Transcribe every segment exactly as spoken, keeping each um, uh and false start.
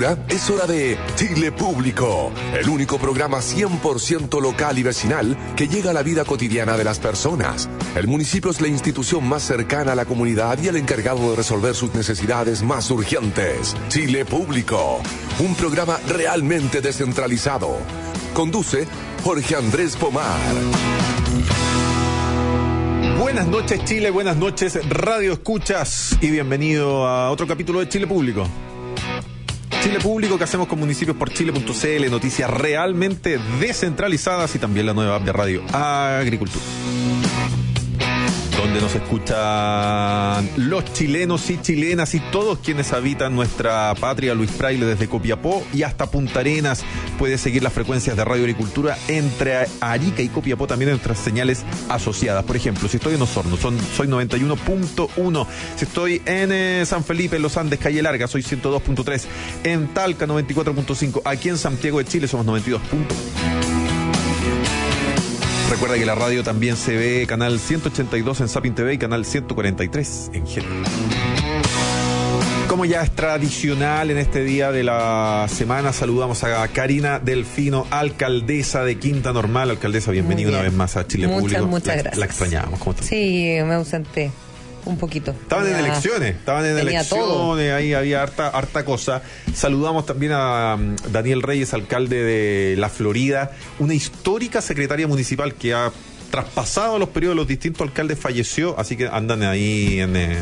Cultura, es hora de Chile Público, el único programa cien por ciento local y vecinal que llega a la vida cotidiana de las personas. El municipio es la institución más cercana a la comunidad y el encargado de resolver sus necesidades más urgentes. Chile Público, un programa realmente descentralizado. Conduce Jorge Andrés Pomar. Buenas noches Chile, buenas noches Radio Escuchas y bienvenido a otro capítulo de Chile Público. Chile Público que hacemos con municipios por chile punto c l, noticias realmente descentralizadas y también la nueva app de Radio Agricultura, donde nos escuchan los chilenos y chilenas y todos quienes habitan nuestra patria. Luis Fraile desde Copiapó y hasta Punta Arenas. Puede seguir las frecuencias de Radio Agricultura entre Arica y Copiapó, también en nuestras señales asociadas. Por ejemplo, si estoy en Osorno, son, soy noventa y uno punto uno. Si estoy en eh, San Felipe, en Los Andes, Calle Larga, soy ciento dos punto tres. En Talca, noventa y cuatro punto cinco. Aquí en Santiago de Chile somos noventa y dos punto uno. Recuerda que la radio también se ve canal ciento ochenta y dos en Sapin T V y canal ciento cuarenta y tres en G. Como ya es tradicional en este día de la semana, saludamos a Karina Delfino, alcaldesa de Quinta Normal. Alcaldesa, bienvenida una vez más a Chile muchas, Público. Muchas la, gracias. La extrañábamos. ¿Cómo estás? Sí, me ausenté un poquito. Estaban tenía, en elecciones, estaban en elecciones, todo. Ahí había harta, harta cosa. Saludamos también a um, Daniel Reyes, alcalde de La Florida, una histórica secretaria municipal que ha traspasado los periodos de los distintos alcaldes, falleció, así que andan ahí en, en, en,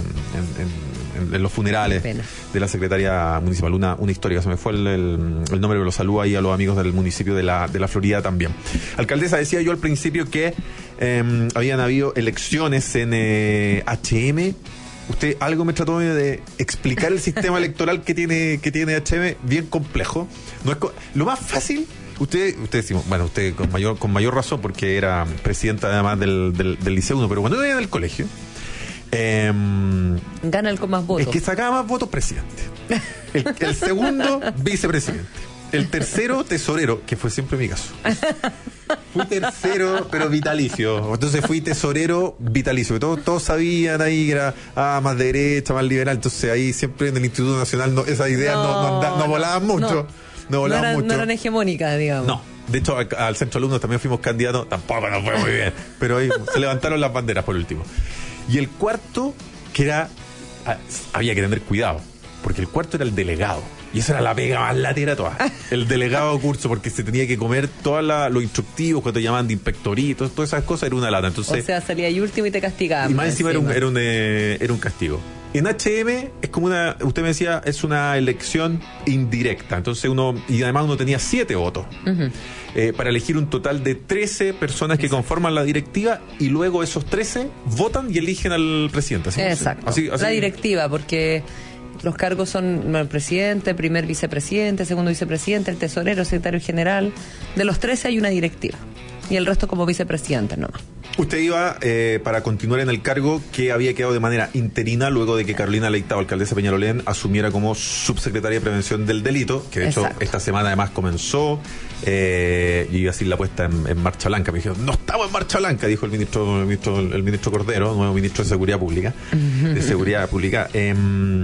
en, en los funerales de la secretaria municipal. Una, una histórica, se me fue el, el, el nombre, pero lo saludo ahí a los amigos del municipio de la, de la Florida también. Alcaldesa, decía yo al principio que eh, habían habido elecciones en eh, H M. Usted algo me trató de explicar el sistema electoral que tiene, que tiene H M, bien complejo. No es co- lo más fácil. Usted, usted decimos, bueno, usted con mayor, con mayor razón, porque era presidenta además del, del, del Liceo uno, pero cuando yo iba en el colegio, eh, gana el con más votos. El que sacaba más votos, presidente. El, el segundo, vicepresidente. El tercero, tesorero, que fue siempre mi caso. Fui tercero, pero vitalicio. Entonces fui tesorero vitalicio. Todos, todos sabían ahí que era ah, más derecha, más liberal. Entonces ahí siempre en el Instituto Nacional no, esas ideas no, no, no, no, no volaban mucho. No. No, no, eran, mucho. no eran hegemónicas, digamos. No, de hecho al, al centro alumnos también fuimos candidatos, tampoco nos fue muy bien, pero ahí se levantaron las banderas por último. Y el cuarto, que era, había que tener cuidado, porque el cuarto era el delegado, y esa era la pega más latera toda, el delegado curso, porque se tenía que comer todos los instructivos cuando te llamaban de inspectoría y todas, todas esas cosas, era una lata. Entonces, o sea, salía ahí último y te castigaban. Y más encima, encima. Era, un, era, un, eh, era un castigo. En H M es como una, usted me decía, es una elección indirecta. Entonces uno, y además uno tenía siete votos uh-huh. eh, para elegir un total de trece personas que Exacto. conforman la directiva, y luego esos trece votan y eligen al presidente. ¿Así? Exacto. Así, así. La directiva, porque los cargos son el presidente, primer vicepresidente, segundo vicepresidente, el tesorero, secretario general. De los trece hay una directiva. Y el resto como vicepresidente nomás. Usted iba eh, para continuar en el cargo que había quedado de manera interina luego de que Carolina Leitao, alcaldesa de Peñalolén, asumiera como subsecretaria de Prevención del Delito, que de Exacto. hecho esta semana además comenzó, eh, y iba a decir la puesta en, en marcha blanca. Me dijeron, no estamos en marcha blanca, dijo el ministro, el ministro, el ministro Cordero, nuevo ministro de Seguridad Pública, de Seguridad Pública. Eh,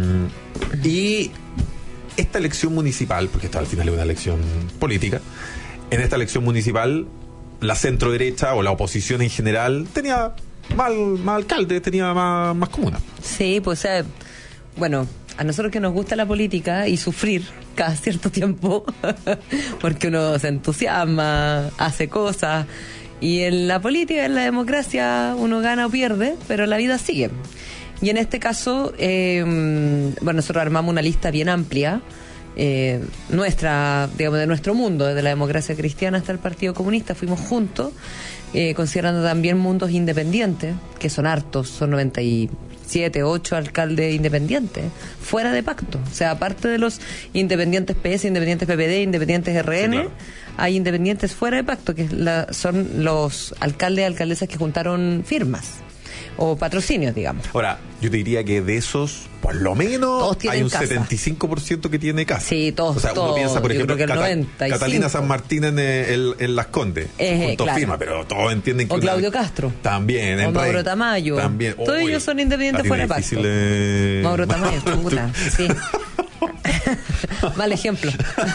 y esta elección municipal, porque esta al final es una elección política, en esta elección municipal la centro derecha o la oposición en general tenía más, más alcaldes, tenía más, más comunas. Sí, pues eh, bueno, a nosotros que nos gusta la política y sufrir cada cierto tiempo, porque uno se entusiasma, hace cosas, y en la política, en la democracia, uno gana o pierde, pero la vida sigue. Y en este caso, eh, bueno, nosotros armamos una lista bien amplia, Eh, nuestra, digamos, de nuestro mundo, desde la democracia cristiana hasta el Partido Comunista, fuimos juntos, eh, considerando también mundos independientes, que son hartos, son noventa y siete, ocho alcaldes independientes, fuera de pacto. O sea, aparte de los independientes P S, independientes P P D, independientes R N, sí, claro. hay independientes fuera de pacto, que la, son los alcaldes y alcaldesas que juntaron firmas o patrocinios, digamos. Ahora, yo te diría que de esos, por lo menos, hay un casa. setenta y cinco por ciento que tiene casa. Sí, todos. O sea, uno todos, piensa, por ejemplo, Cata- noventa y cinco. Catalina San Martín en, en, en Las Condes, eh, junto claro. firma, pero todos entienden que... O Claudio una, Castro. También. O Mauro Tamayo. También. Todos Uy, ellos son independientes fuera de pacto. Eh... Mauro Tamayo, chunguta, sí. Mal ejemplo.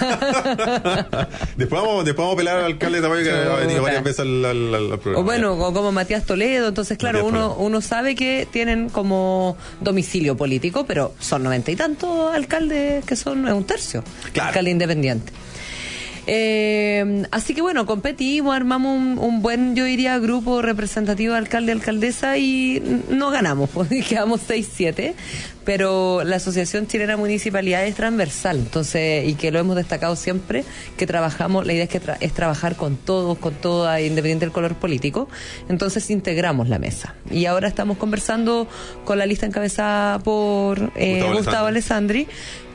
después, vamos, después vamos a pelar al alcalde de Tamayo, que ha venido varias veces al, al, al programa. O bueno, o como Matías Toledo. Entonces, claro, uno, uno sabe que tienen como domicilio político, pero son noventa y tantos alcaldes que son un tercio. Claro. Alcalde independiente. Eh, así que bueno, competimos, armamos un, un buen, yo diría, grupo representativo de alcalde y alcaldesa y no ganamos, pues quedamos seis siete, pero la Asociación Chilena de Municipalidades es transversal, entonces, y que lo hemos destacado siempre, que trabajamos, la idea es que tra- es trabajar con todos, con toda, independiente del color político, entonces integramos la mesa. Y ahora estamos conversando con la lista encabezada por eh, Gustavo, Gustavo Alessandri,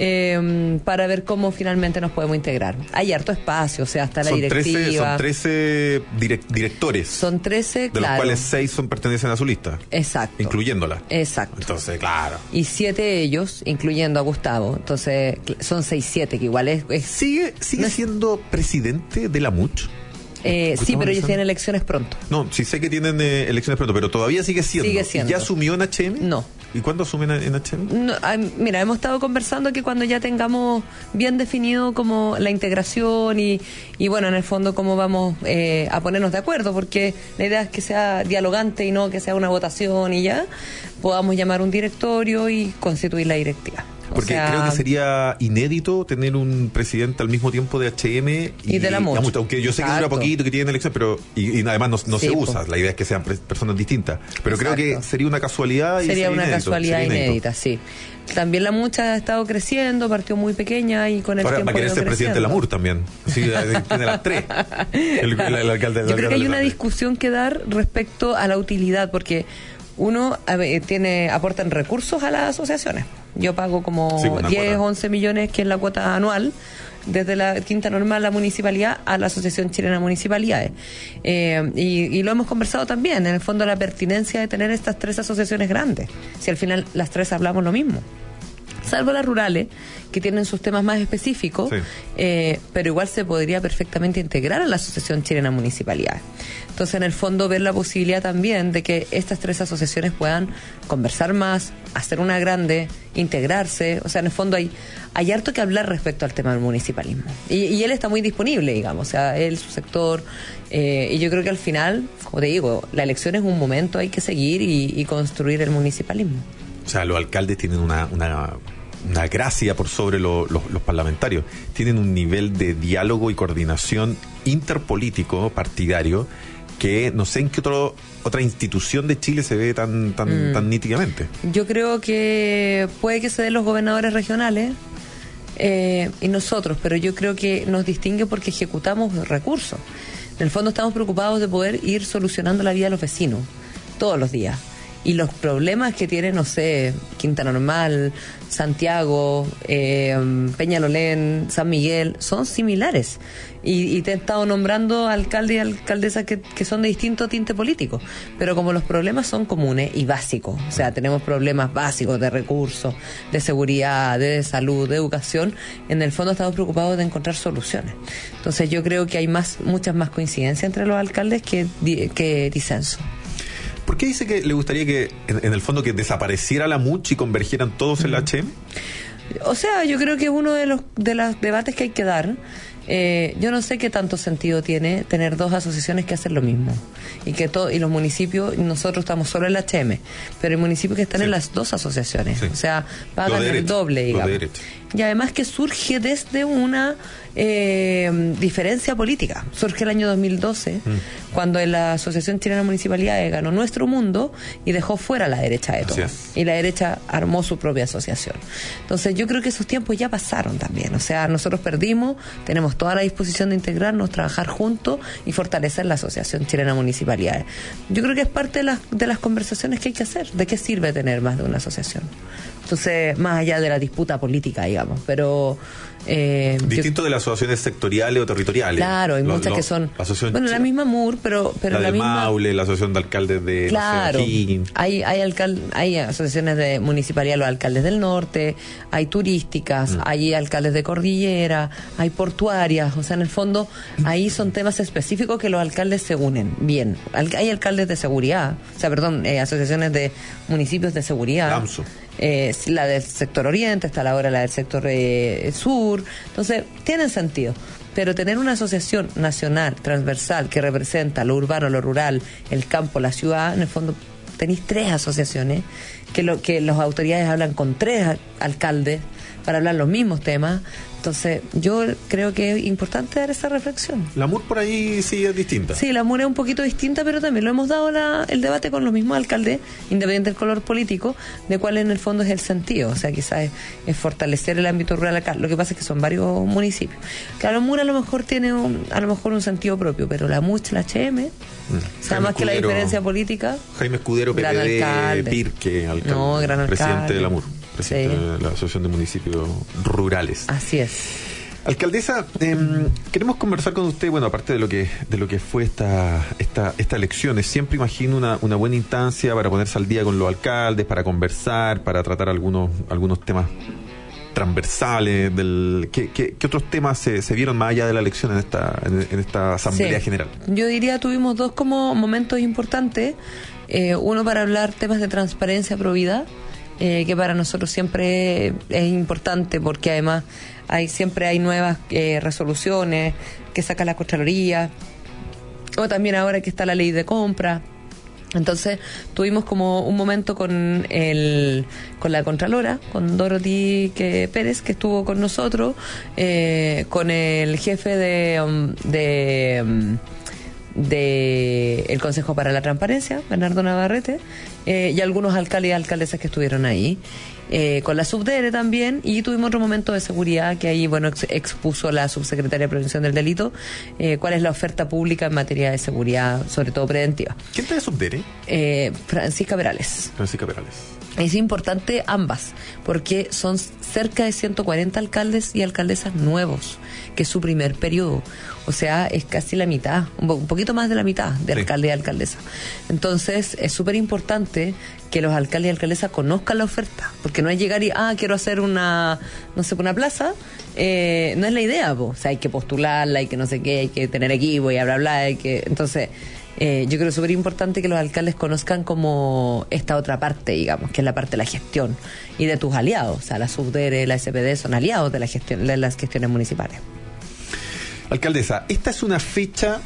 eh, para ver cómo finalmente nos podemos integrar. Hay harto espacio, o sea, hasta la son directiva. trece, son trece direct, directores. Son trece, de claro. los cuales seis son pertenecen a su lista. Exacto. Incluyéndola. Exacto. Entonces, claro. Y siete de ellos, incluyendo a Gustavo. Entonces, son seis siete, que igual es... es ¿Sigue, sigue no siendo presidente de la M U C? Eh, sí, pero ellos tienen elecciones pronto. No, sí sé que tienen eh, elecciones pronto, pero todavía sigue siendo. Sigue siendo. ¿Y ya asumió en H M? No. ¿Y cuándo asumen en H M? No, ay, mira, hemos estado conversando que cuando ya tengamos bien definido como la integración y, y bueno, en el fondo cómo vamos eh, a ponernos de acuerdo, porque la idea es que sea dialogante y no que sea una votación y ya podamos llamar un directorio y constituir la directiva. Porque o sea, creo que sería inédito tener un presidente al mismo tiempo de H M y, y de la M U C. Digamos, aunque yo sé que dura poquito, que tienen elección, pero y, y además no, no sí, se usa. Pues. La idea es que sean pre- personas distintas. Pero Exacto. creo que sería una casualidad. Sería, y sería una inédito, casualidad sería inédita, sí. También la M U C ha estado creciendo, partió muy pequeña y con el Ahora tiempo va a querer ser presidente de la M U R también. Sí, tiene las tres. El, el, el alcalde, el yo creo que hay una grande. discusión que dar respecto a la utilidad, porque uno a ver, tiene aportan recursos a las asociaciones. Yo pago como sí, diez, once millones, que es la cuota anual, desde la quinta normal, la municipalidad, a la Asociación Chilena de Municipalidades. Eh, y, y lo hemos conversado también, en el fondo, la pertinencia de tener estas tres asociaciones grandes, si al final las tres hablamos lo mismo. Salvo las rurales, que tienen sus temas más específicos, sí. eh, pero igual se podría perfectamente integrar a la Asociación Chilena de Municipalidades. Entonces, en el fondo, ver la posibilidad también de que estas tres asociaciones puedan conversar más, hacer una grande, integrarse. O sea, en el fondo hay, hay harto que hablar respecto al tema del municipalismo. Y, y él está muy disponible, digamos, o sea, él, su sector, eh, y yo creo que al final, como te digo, la elección es un momento, hay que seguir y, y construir el municipalismo. O sea, los alcaldes tienen una... una... una gracia por sobre lo, lo, los parlamentarios. Tienen un nivel de diálogo y coordinación interpolítico, partidario, que no sé en qué otro, otra institución de Chile se ve tan, tan, mm. tan nítidamente. Yo creo que puede que se den los gobernadores regionales eh, y nosotros, pero yo creo que nos distingue porque ejecutamos recursos. En el fondo estamos preocupados de poder ir solucionando la vida de los vecinos todos los días. Y los problemas que tiene, no sé, Quinta Normal, Santiago, eh, Peñalolén, San Miguel, son similares. Y, y te he estado nombrando alcaldes y alcaldesas que, que son de distinto tinte político. Pero como los problemas son comunes y básicos, o sea, tenemos problemas básicos de recursos, de seguridad, de salud, de educación, en el fondo estamos preocupados de encontrar soluciones. Entonces yo creo que hay más muchas más coincidencias entre los alcaldes que, que disenso. ¿Por qué dice que le gustaría que, en, en el fondo, que desapareciera la M U C y convergieran todos en la H M? O sea, yo creo que es uno de los de los debates que hay que dar. Eh, yo no sé qué tanto sentido tiene tener dos asociaciones que hacen lo mismo y que todo y los municipios, nosotros estamos solo en la H M, pero hay municipios que están sí. en las dos asociaciones, sí. o sea, pagan el doble, digamos. Y además que surge desde una eh, diferencia política. Surge el año dos mil doce, mm. cuando la Asociación Chilena de Municipalidades ganó Nuestro Mundo y dejó fuera la derecha de todo. Y la derecha armó su propia asociación. Entonces yo creo que esos tiempos ya pasaron también. O sea, nosotros perdimos, tenemos toda la disposición de integrarnos, trabajar juntos y fortalecer la Asociación Chilena de Municipalidades. Yo creo que es parte de las, de las conversaciones que hay que hacer. ¿De qué sirve tener más de una asociación? Entonces, más allá de la disputa política, digamos, pero... Eh, Distinto yo, de las asociaciones sectoriales o territoriales. Claro, hay lo, muchas lo, que son... La bueno, la misma M U R, pero, pero la, la de misma... Maule, la asociación de alcaldes de... Claro, no sé, hay, hay, alcal, hay asociaciones de municipalidad, los alcaldes del norte, hay turísticas, mm. hay alcaldes de cordillera, hay portuarios. varias, o sea, en el fondo ahí son temas específicos que los alcaldes se unen bien. Hay alcaldes de seguridad, o sea, perdón, eh, asociaciones de municipios de seguridad. AMSO. Eh, la del sector oriente, está la hora la del sector eh, sur, entonces tienen sentido. Pero tener una asociación nacional, transversal, que representa lo urbano, lo rural, el campo, la ciudad, en el fondo tenéis tres asociaciones, que lo que las autoridades hablan con tres alcaldes para hablar los mismos temas. Entonces, yo creo que es importante dar esa reflexión. La M U R por ahí sí es distinta. Sí, la M U R es un poquito distinta, pero también lo hemos dado la, el debate con los mismos alcaldes, independiente del color político, de cuál en el fondo es el sentido. O sea, quizás es, es fortalecer el ámbito rural acá. Lo que pasa es que son varios municipios. Claro, la M U R a lo mejor tiene un, a lo mejor un sentido propio, pero la M U C H, la H M, mm. o sea, más que la diferencia política. Jaime Escudero, P P D, Pirque, alcalde, no, gran alcalde. Presidente de la M U R. Presidente sí. de la Asociación de Municipios Rurales. Así es. Alcaldesa, eh, queremos conversar con usted, bueno, aparte de lo que de lo que fue esta esta esta elección, siempre imagino una, una buena instancia para ponerse al día con los alcaldes, para conversar, para tratar algunos algunos temas transversales. Del ¿qué, qué, qué otros temas se, se vieron más allá de la elección en esta en, en esta Asamblea sí. General? Yo diría tuvimos dos como momentos importantes, eh, uno para hablar temas de transparencia, probidad, Eh, que para nosotros siempre es importante porque además hay siempre hay nuevas eh, resoluciones que saca la Contraloría, o también ahora que está la ley de compra. Entonces tuvimos como un momento con el con la Contralora, con Dorothy que, Pérez, que estuvo con nosotros, eh, con el jefe de... Um, de um, de el Consejo para la Transparencia, Bernardo Navarrete, eh, y algunos alcaldes y alcaldesas que estuvieron ahí, eh, con la Subdere también, y tuvimos otro momento de seguridad que ahí, bueno, ex, expuso la subsecretaria de Prevención del Delito, eh, cuál es la oferta pública en materia de seguridad, sobre todo preventiva. ¿Quién está de Subdere? Eh, Francisca Perales. Francisca Perales. Es importante ambas, porque son cerca de ciento cuarenta alcaldes y alcaldesas nuevos, que es su primer periodo. O sea, es casi la mitad, un poquito más de la mitad de sí. alcalde y alcaldesa. Entonces, es súper importante que los alcaldes y alcaldesas conozcan la oferta, porque no es llegar y, ah, quiero hacer una, no sé, una plaza, eh, no es la idea, po. O sea, hay que postularla, hay que no sé qué, hay que tener equipo y bla, bla, hay que... Entonces... Eh, yo creo que es súper importante que los alcaldes conozcan como esta otra parte, digamos, que es la parte de la gestión y de tus aliados. O sea, la Subdere, la S P D son aliados de la gestión, de las gestiones municipales. Alcaldesa, esta es una fecha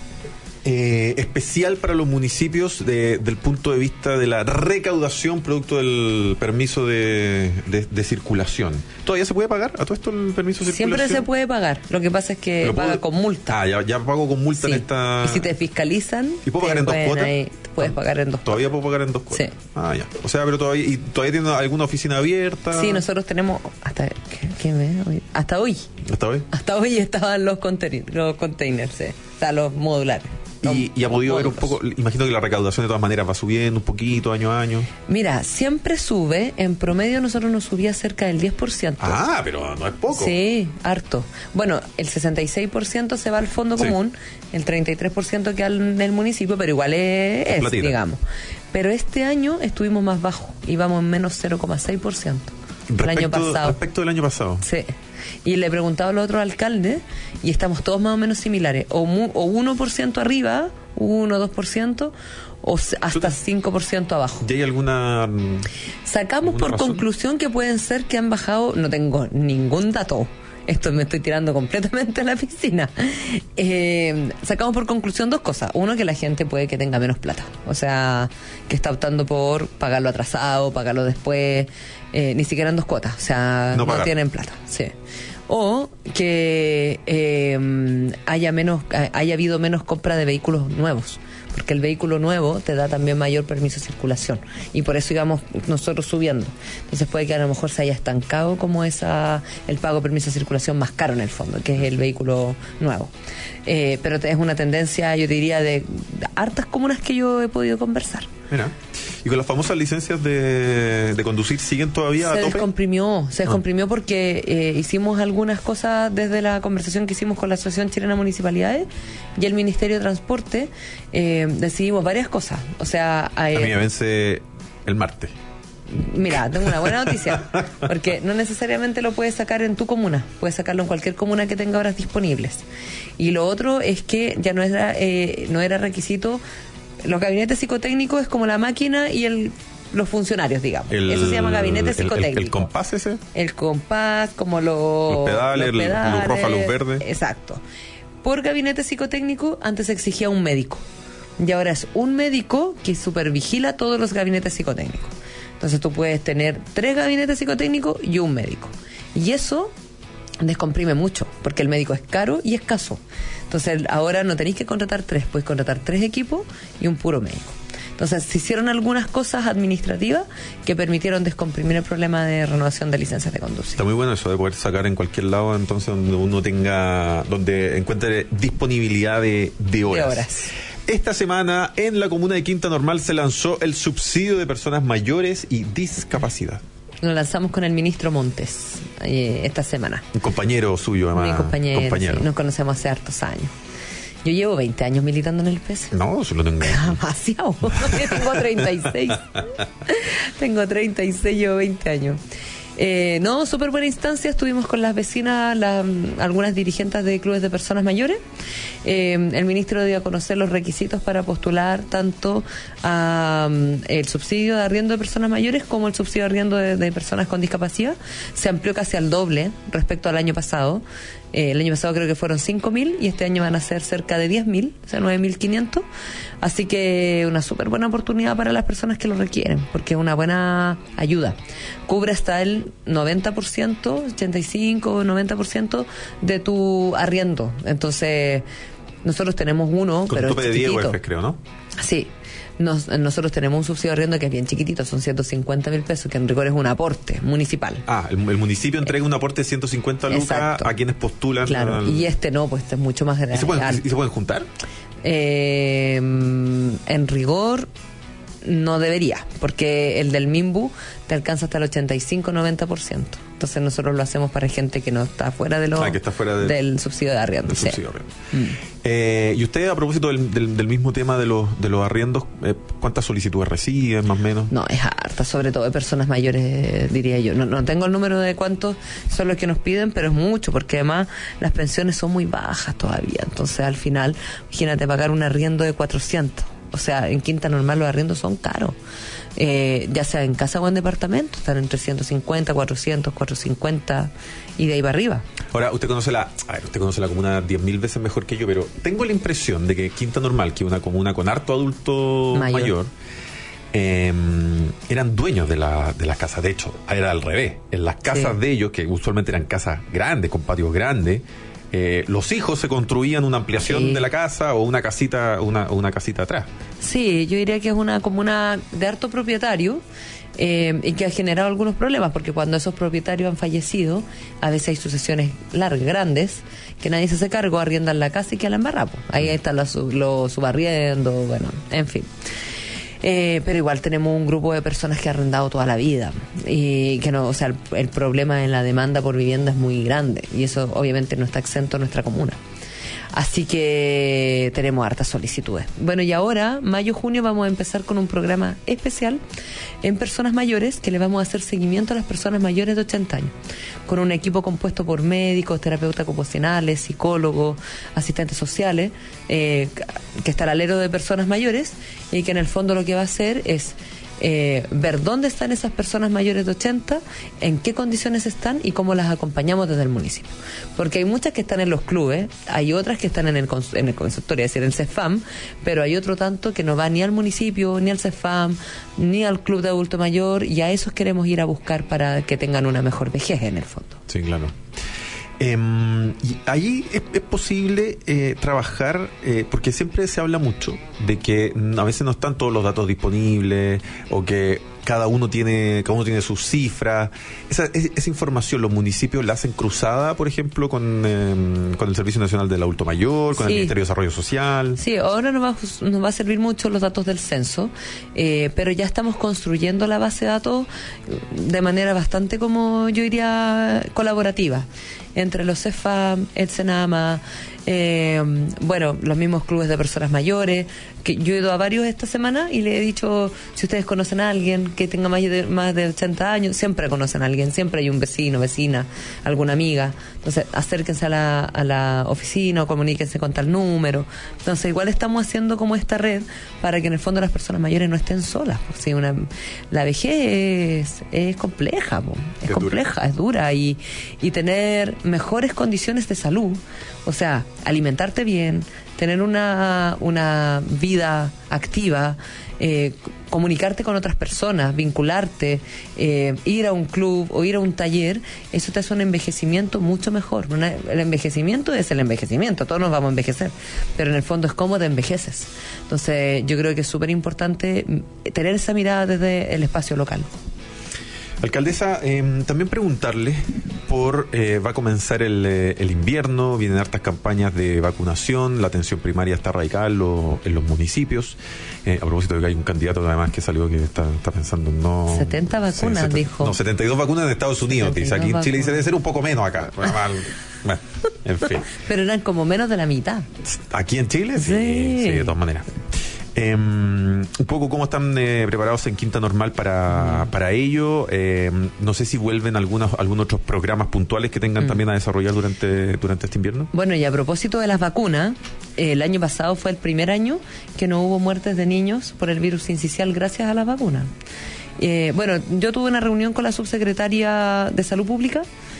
eh, especial para los municipios de, del punto de vista de la recaudación producto del permiso de, de, de circulación. ¿Todavía se puede pagar a todo esto el permiso de circulación? Siempre se puede pagar. Lo que pasa es que ¿Lo paga puedo? con multa. Ah, ya, ya pago con multa sí. en esta... Y si te fiscalizan... ¿Y puedo pagar en dos cuotas? Ahí, puedes pagar en dos cuotas. ¿Todavía puedo pagar en dos cuotas? Sí. Ah, ya. O sea, pero todavía... ¿Y todavía tiene alguna oficina abierta? Sí, nosotros tenemos... ¿Hasta qué, qué mes? Hoy? Hasta hoy. ¿Hasta hoy? Hasta hoy estaban los, container, los containers, sí. O sea, los modulares. Y, y ha podido ver un poco, imagino que la recaudación de todas maneras va subiendo un poquito año a año. Mira, siempre sube, en promedio nosotros nos subía cerca del diez por ciento. Ah, pero no es poco. Sí, harto. Bueno, el sesenta y seis por ciento se va al fondo sí. común, el treinta y tres por ciento queda en el municipio, pero igual es, es digamos. Pero este año estuvimos más bajos, íbamos en menos cero coma seis por ciento el año pasado. Respecto del año pasado. Sí. Y le he preguntado a los otros alcaldes y estamos todos más o menos similares, o, mu, o uno por ciento arriba, uno o dos por ciento, o hasta cinco por ciento abajo. ¿Y hay alguna Sacamos alguna por razón? Conclusión que pueden ser que han bajado, no tengo ningún dato, esto me estoy tirando completamente a la piscina. Eh, sacamos por conclusión dos cosas. Uno, que la gente puede que tenga menos plata, o sea, que está optando por pagarlo atrasado, pagarlo después, eh, ni siquiera en dos cuotas, o sea, no, no tienen plata, sí. O que eh, haya menos, haya habido menos compra de vehículos nuevos, porque el vehículo nuevo te da también mayor permiso de circulación y por eso íbamos nosotros subiendo. Entonces puede que a lo mejor se haya estancado como esa el pago de permiso de circulación más caro en el fondo, que es el vehículo nuevo. Eh, pero es una tendencia, yo diría, de, de hartas comunas que yo he podido conversar. Mira. ¿Y con las famosas licencias de, de conducir siguen todavía se a tope? Se descomprimió, se descomprimió porque eh, hicimos algunas cosas desde la conversación que hicimos con la Asociación Chilena de Municipalidades y el Ministerio de Transporte, eh, decidimos varias cosas. O sea, eh, a mí me vence el martes. Mira, tengo una buena noticia, porque no necesariamente lo puedes sacar en tu comuna, puedes sacarlo en cualquier comuna que tenga horas disponibles. Y lo otro es que ya no era, eh, no era requisito, los gabinetes psicotécnicos es como la máquina y el los funcionarios, digamos. El, Eso se llama gabinete psicotécnico. El, el, el compás ese? El compás, como los, los pedales, los pedales, luz roja, luz verde. Exacto. Por gabinete psicotécnico antes se exigía un médico. Y ahora es un médico que supervigila todos los gabinetes psicotécnicos. Entonces tú puedes tener tres gabinetes psicotécnicos y un médico. Y eso descomprime mucho, porque el médico es caro y escaso. Entonces ahora no tenéis que contratar tres, puedes contratar tres equipos y un puro médico. Entonces se hicieron algunas cosas administrativas que permitieron descomprimir el problema de renovación de licencias de conducir. Está muy bueno eso de poder sacar en cualquier lado, entonces donde uno tenga, donde encuentre disponibilidad de, de horas. De horas. Esta semana en la comuna de Quinta Normal se lanzó el subsidio de personas mayores y discapacidad. Lo lanzamos con el ministro Montes eh, esta semana. Un compañero suyo, además. Mi compañero, compañero. Sí, nos conocemos hace hartos años. Yo llevo veinte años militando en el P S. No, solo tengo... Demasiado. Tengo treinta y seis. Tengo treinta y seis, llevo veinte años. Eh, no, súper buena instancia. Estuvimos con las vecinas, la, algunas dirigentes de clubes de personas mayores. Eh, el ministro dio a conocer los requisitos para postular tanto a, um, el subsidio de arriendo de personas mayores como el subsidio de arriendo de, de personas con discapacidad. Se amplió casi al doble respecto al año pasado. Eh, el año pasado creo que fueron cinco mil y este año van a ser cerca de diez mil, o sea, nueve mil quinientos. Así que una súper buena oportunidad para las personas que lo requieren, porque es una buena ayuda. Cubre hasta el noventa por ciento, ochenta y cinco, noventa por ciento de tu arriendo. Entonces, nosotros tenemos uno, con pero un tope es de diez chiquitito. U F, creo, ¿no? Sí. Nos, nosotros tenemos un subsidio de arriendo que es bien chiquitito, son ciento cincuenta mil pesos, que en rigor es un aporte municipal. Ah, el, el municipio entrega un aporte de ciento cincuenta lucas Exacto. a quienes postulan. Claro, al... y este no, pues este es mucho más grande. ¿Y se pueden, ¿y se pueden juntar? Eh, en rigor no debería, porque el del MIMBU te alcanza hasta el ochenta y cinco noventa por ciento. Entonces nosotros lo hacemos para gente que no está fuera de lo, ah, que está fuera de, del subsidio de arriendo. Del sí. subsidio de arriendo. Mm. Eh, y usted, a propósito del, del, del mismo tema de los, de los arriendos, eh, ¿cuántas solicitudes reciben, más o menos? No, es harta, sobre todo de personas mayores, diría yo. No, no tengo el número de cuántos son los que nos piden, pero es mucho, porque además las pensiones son muy bajas todavía. Entonces, al final, imagínate pagar un arriendo de cuatrocientos. O sea, en Quinta Normal los arriendos son caros. Eh, ya sea en casa o en departamento, están entre ciento cincuenta, cuatrocientos, cuatrocientos cincuenta y de ahí para arriba. Ahora, usted conoce la a ver, usted conoce la comuna diez mil veces mejor que yo, pero tengo la impresión de que Quinta Normal, que es una comuna con harto adulto mayor, mayor eh, eran dueños de, la, de las casas. De hecho, era al revés. En las casas sí. de ellos, que usualmente eran casas grandes, con patios grandes, Eh, los hijos se construían una ampliación sí. de la casa o una casita una, una casita atrás. Sí, yo diría que es una comuna de harto propietario eh, y que ha generado algunos problemas, porque cuando esos propietarios han fallecido, a veces hay sucesiones largas, grandes, que nadie se hace cargo, arriendan la casa y que la embarramos. Ahí están los, los subarriendos, bueno, en fin. Eh, pero igual tenemos un grupo de personas que ha arrendado toda la vida y que no, o sea, el, el problema en la demanda por vivienda es muy grande y eso obviamente no está exento en nuestra comuna. Así que tenemos hartas solicitudes. Bueno, y ahora, mayo, junio, vamos a empezar con un programa especial en personas mayores que le vamos a hacer seguimiento a las personas mayores de ochenta años, con un equipo compuesto por médicos, terapeutas ocupacionales, psicólogos, asistentes sociales, eh, que está al alero de personas mayores y que en el fondo lo que va a hacer es Eh, ver dónde están esas personas mayores de ochenta, en qué condiciones están y cómo las acompañamos desde el municipio. Porque hay muchas que están en los clubes, hay otras que están en el, cons- en el consultorio, es decir, en el CEFAM, pero hay otro tanto que no va ni al municipio, ni al CEFAM, ni al club de adulto mayor, y a esos queremos ir a buscar para que tengan una mejor vejez en el fondo. Sí, claro. Eh, y ahí es, es posible eh, trabajar, eh, porque siempre se habla mucho de que a veces no están todos los datos disponibles o que cada uno tiene cada uno tiene sus cifras. Esa, esa información los municipios la hacen cruzada, por ejemplo, con, eh, con el Servicio Nacional del Adulto Mayor, con sí. el Ministerio de Desarrollo Social. Sí, ahora nos va, nos va a servir mucho los datos del censo, eh, pero ya estamos construyendo la base de datos de manera bastante, como yo diría, colaborativa. entre los CEFAM, el Senama, eh, bueno, los mismos clubes de personas mayores, que yo he ido a varios esta semana y le he dicho, si ustedes conocen a alguien que tenga más de, más de ochenta años, siempre conocen a alguien, siempre hay un vecino, vecina, alguna amiga, entonces acérquense a la, a la oficina o comuníquense con tal número. Entonces igual estamos haciendo como esta red para que en el fondo las personas mayores no estén solas, porque una, la vejez es, es compleja, po, es, es compleja, dura. es dura y, y tener mejores condiciones de salud, o sea, alimentarte bien, tener una, una vida activa, eh, comunicarte con otras personas, vincularte, eh, ir a un club o ir a un taller, eso te hace un envejecimiento mucho mejor. Una, el envejecimiento es el envejecimiento, todos nos vamos a envejecer, pero en el fondo es cómo te envejeces. Entonces yo creo que es súper importante tener esa mirada desde el espacio local. Alcaldesa, eh, también preguntarle por, eh, va a comenzar el, eh, el invierno, vienen hartas campañas de vacunación, la atención primaria está radicada en, lo, en los municipios, eh, a propósito de que hay un candidato además que salió que está, está pensando en no... setenta vacunas, sí, dijo. No, setenta y dos vacunas en Estados Unidos, dice. Aquí en Chile dice debe ser un poco menos acá. Bueno, en fin. Pero eran como menos de la mitad. ¿Aquí en Chile? Sí, sí, sí de todas maneras. Eh, un poco cómo están eh, preparados en Quinta Normal para, para ello. Eh, no sé si vuelven algunos, algunos otros programas puntuales que tengan mm. también a desarrollar durante, durante este invierno. Bueno, y a propósito de las vacunas, eh, el año pasado fue el primer año que no hubo muertes de niños por el virus sincicial gracias a las vacunas. Eh, bueno, yo tuve una reunión con la subsecretaria de Salud Pública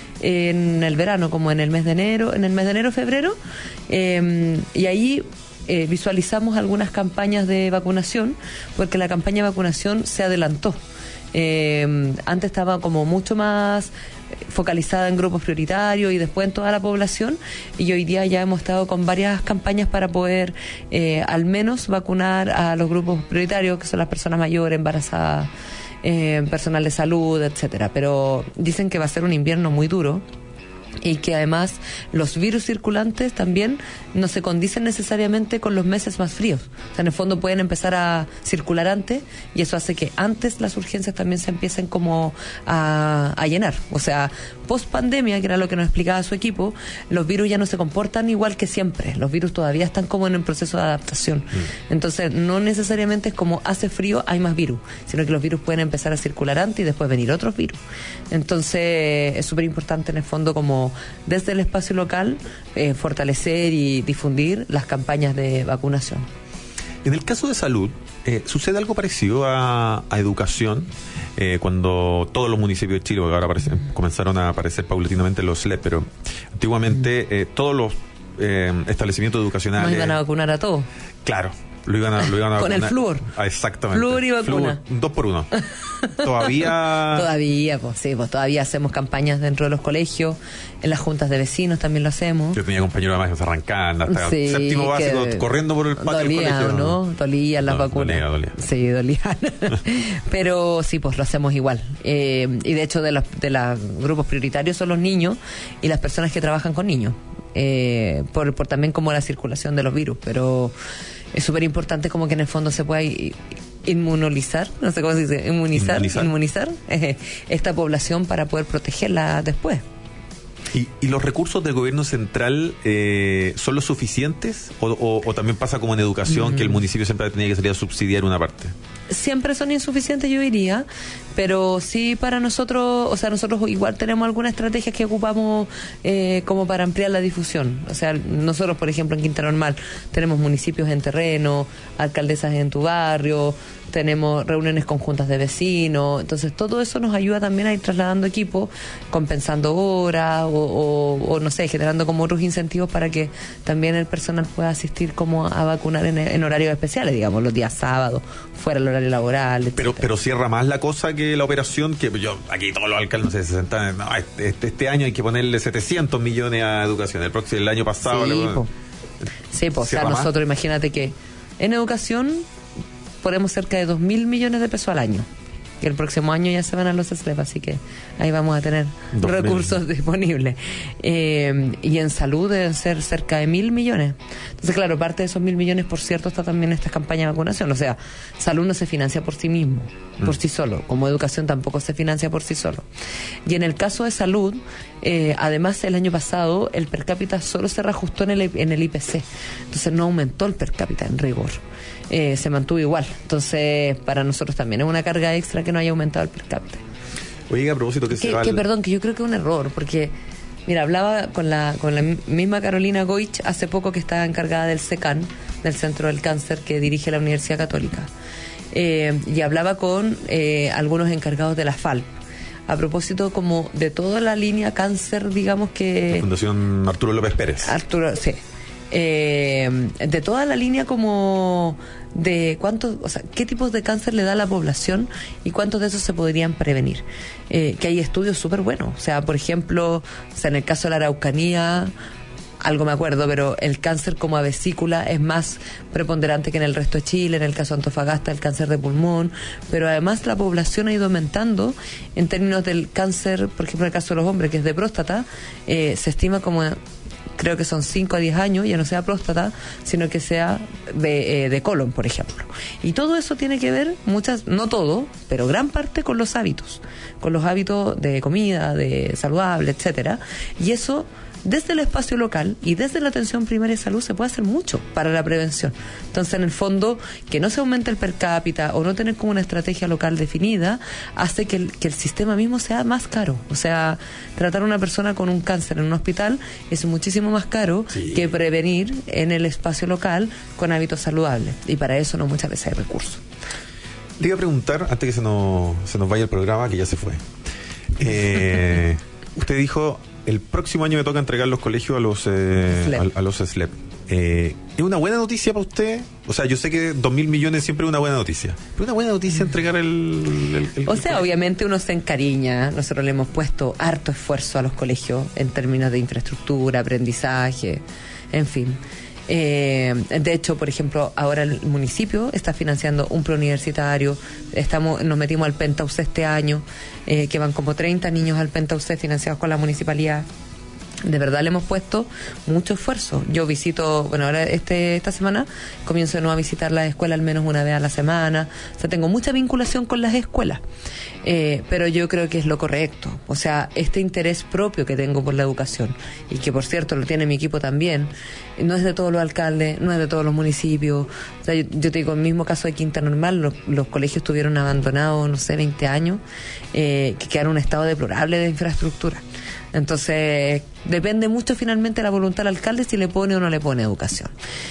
en el verano, como en el mes de enero, en el mes de enero, febrero, eh, y ahí Eh, visualizamos algunas campañas de vacunación, porque la campaña de vacunación se adelantó. Eh, antes estaba como mucho más focalizada en grupos prioritarios y después en toda la población, y hoy día ya hemos estado con varias campañas para poder eh, al menos vacunar a los grupos prioritarios, que son las personas mayores, embarazadas, eh, personal de salud, etcétera. Pero dicen que va a ser un invierno muy duro y que además los virus circulantes también no se condicen necesariamente con los meses más fríos. O sea, en el fondo pueden empezar a circular antes, y eso hace que antes las urgencias también se empiecen como a, a llenar. O sea, post pandemia, que era lo que nos explicaba su equipo, los virus ya no se comportan igual que siempre. Los virus todavía están como en un proceso de adaptación. Mm. Entonces, no necesariamente es como hace frío, hay más virus, sino que los virus pueden empezar a circular antes y después venir otros virus. Entonces, es súper importante en el fondo como desde el espacio local eh, fortalecer y difundir las campañas de vacunación. En el caso de salud, eh, ¿sucede algo parecido a, a educación? Eh, cuando todos los municipios de Chile, porque ahora aparecen, comenzaron a aparecer paulatinamente los S L E P, pero antiguamente eh, todos los eh, establecimientos educacionales... ¿Nos iban a vacunar a todos? Claro. Lo iban a, lo iban a con vacunar. el flúor. Ah, exactamente. Flúor y vacuna. Flúor, dos por uno. Todavía. Todavía, pues sí, pues todavía hacemos campañas dentro de los colegios, en las juntas de vecinos también lo hacemos. Yo tenía compañeros además que se arrancaban hasta sí, séptimo básico corriendo por el patio dolía, del colegio. ¿no? Dolían las no, vacunas. Dolía, dolía. Sí, dolían. Pero sí, pues lo hacemos igual. Eh, y de hecho de los de los grupos prioritarios son los niños y las personas que trabajan con niños. Eh, por, por también como la circulación de los virus, pero es súper importante como que en el fondo se pueda inmunizar, no sé cómo se dice, inmunizar, inmunizar, inmunizar eh, esta población para poder protegerla después. ¿Y, y los recursos del gobierno central eh, son los suficientes? O, o, ¿O también pasa como en educación, mm. que el municipio siempre tenía que salir a subsidiar una parte? Siempre son insuficientes, yo diría, pero sí para nosotros, o sea, nosotros igual tenemos algunas estrategias que ocupamos eh, como para ampliar la difusión. O sea, nosotros, por ejemplo, en Quinta Normal tenemos municipios en terreno, alcaldesas en tu barrio, tenemos reuniones conjuntas de vecinos, entonces todo eso nos ayuda también a ir trasladando equipos, compensando horas o, o, o no sé, generando como otros incentivos para que también el personal pueda asistir como a vacunar en, en horarios especiales, digamos, los días sábados, fuera del horario laboral, etcétera. Pero, pero cierra más la cosa que la operación, que yo, aquí todos los alcaldes, no sé, sesenta, no, este, este año hay que ponerle setecientos millones a educación, el próximo, el año pasado... Sí, le, po. Sí, pues, o sea, nosotros más. Imagínate que en educación ponemos cerca de dos mil millones de pesos al año. Y el próximo año ya se van a los S L E P, así que ahí vamos a tener dos recursos mil. disponibles. Eh, y en salud deben ser cerca de mil millones. Entonces, claro, parte de esos mil millones, por cierto, está también esta campaña de vacunación. O sea, salud no se financia por sí mismo, mm. por sí solo. Como educación tampoco se financia por sí solo. Y en el caso de salud, eh, además, el año pasado el per cápita solo se reajustó en el, en el I P C. Entonces, no aumentó el per cápita en rigor. Eh, se mantuvo igual. Entonces, para nosotros también es una carga extra que no haya aumentado el per cápita. Oiga, a propósito que, que se va... Que, el... perdón, que yo creo que es un error, porque, mira, hablaba con la con la misma Carolina Goich hace poco, que estaba encargada del SECAN, del Centro del Cáncer, que dirige la Universidad Católica, eh, y hablaba con eh, algunos encargados de la F A L P, a propósito como de toda la línea cáncer, digamos que... La Fundación Arturo López Pérez. Arturo, sí. Eh, de toda la línea como de cuántos, o sea, qué tipos de cáncer le da a la población y cuántos de esos se podrían prevenir. Eh, que hay estudios súper buenos. O sea, por ejemplo, o sea, en el caso de la Araucanía, algo me acuerdo, pero el cáncer como a vesícula es más preponderante que en el resto de Chile. En el caso de Antofagasta, el cáncer de pulmón. Pero además la población ha ido aumentando en términos del cáncer, por ejemplo, en el caso de los hombres, que es de próstata, eh, se estima como... creo que son cinco a diez años, ya no sea próstata, sino que sea de, eh, de colon, por ejemplo. Y todo eso tiene que ver, muchas, no todo, pero gran parte con los hábitos, con los hábitos de comida, de saludable, etcétera. Y eso, desde el espacio local y desde la atención primaria de salud, se puede hacer mucho para la prevención. Entonces, en el fondo, que no se aumente el per cápita o no tener como una estrategia local definida, hace que el, que el sistema mismo sea más caro. O sea, tratar a una persona con un cáncer en un hospital es muchísimo más caro sí. que prevenir en el espacio local con hábitos saludables. Y para eso no muchas veces hay recursos. Le iba a preguntar, antes que se nos, se nos vaya el programa, que ya se fue. Eh, usted dijo... El próximo año me toca entregar los colegios a los eh, a, a los S L E P. Eh, ¿Es una buena noticia para usted? O sea, yo sé que dos mil millones siempre es una buena noticia. ¿Pero una buena noticia entregar el... el, el o sea, el obviamente uno se encariña. Nosotros le hemos puesto harto esfuerzo a los colegios en términos de infraestructura, aprendizaje, en fin. Eh, de hecho, por ejemplo, ahora el municipio está financiando un preuniversitario. Estamos, nos metimos al Pentauce este año, eh, que van como treinta niños al Pentauce financiados con la municipalidad. De verdad le hemos puesto mucho esfuerzo. Yo visito, bueno, ahora este esta semana comienzo de nuevo a visitar la escuela al menos una vez a la semana. O sea, tengo mucha vinculación con las escuelas. Eh, pero yo creo que es lo correcto. O sea, este interés propio que tengo por la educación, y que por cierto lo tiene mi equipo también, no es de todos los alcaldes, no es de todos los municipios. O sea, yo, yo te digo, el mismo caso de Quinta Normal, los, los colegios estuvieron abandonados, no sé, veinte años, eh, que quedaron en un estado deplorable de infraestructura. Entonces, depende mucho finalmente de la voluntad del alcalde si le pone o no le pone educación.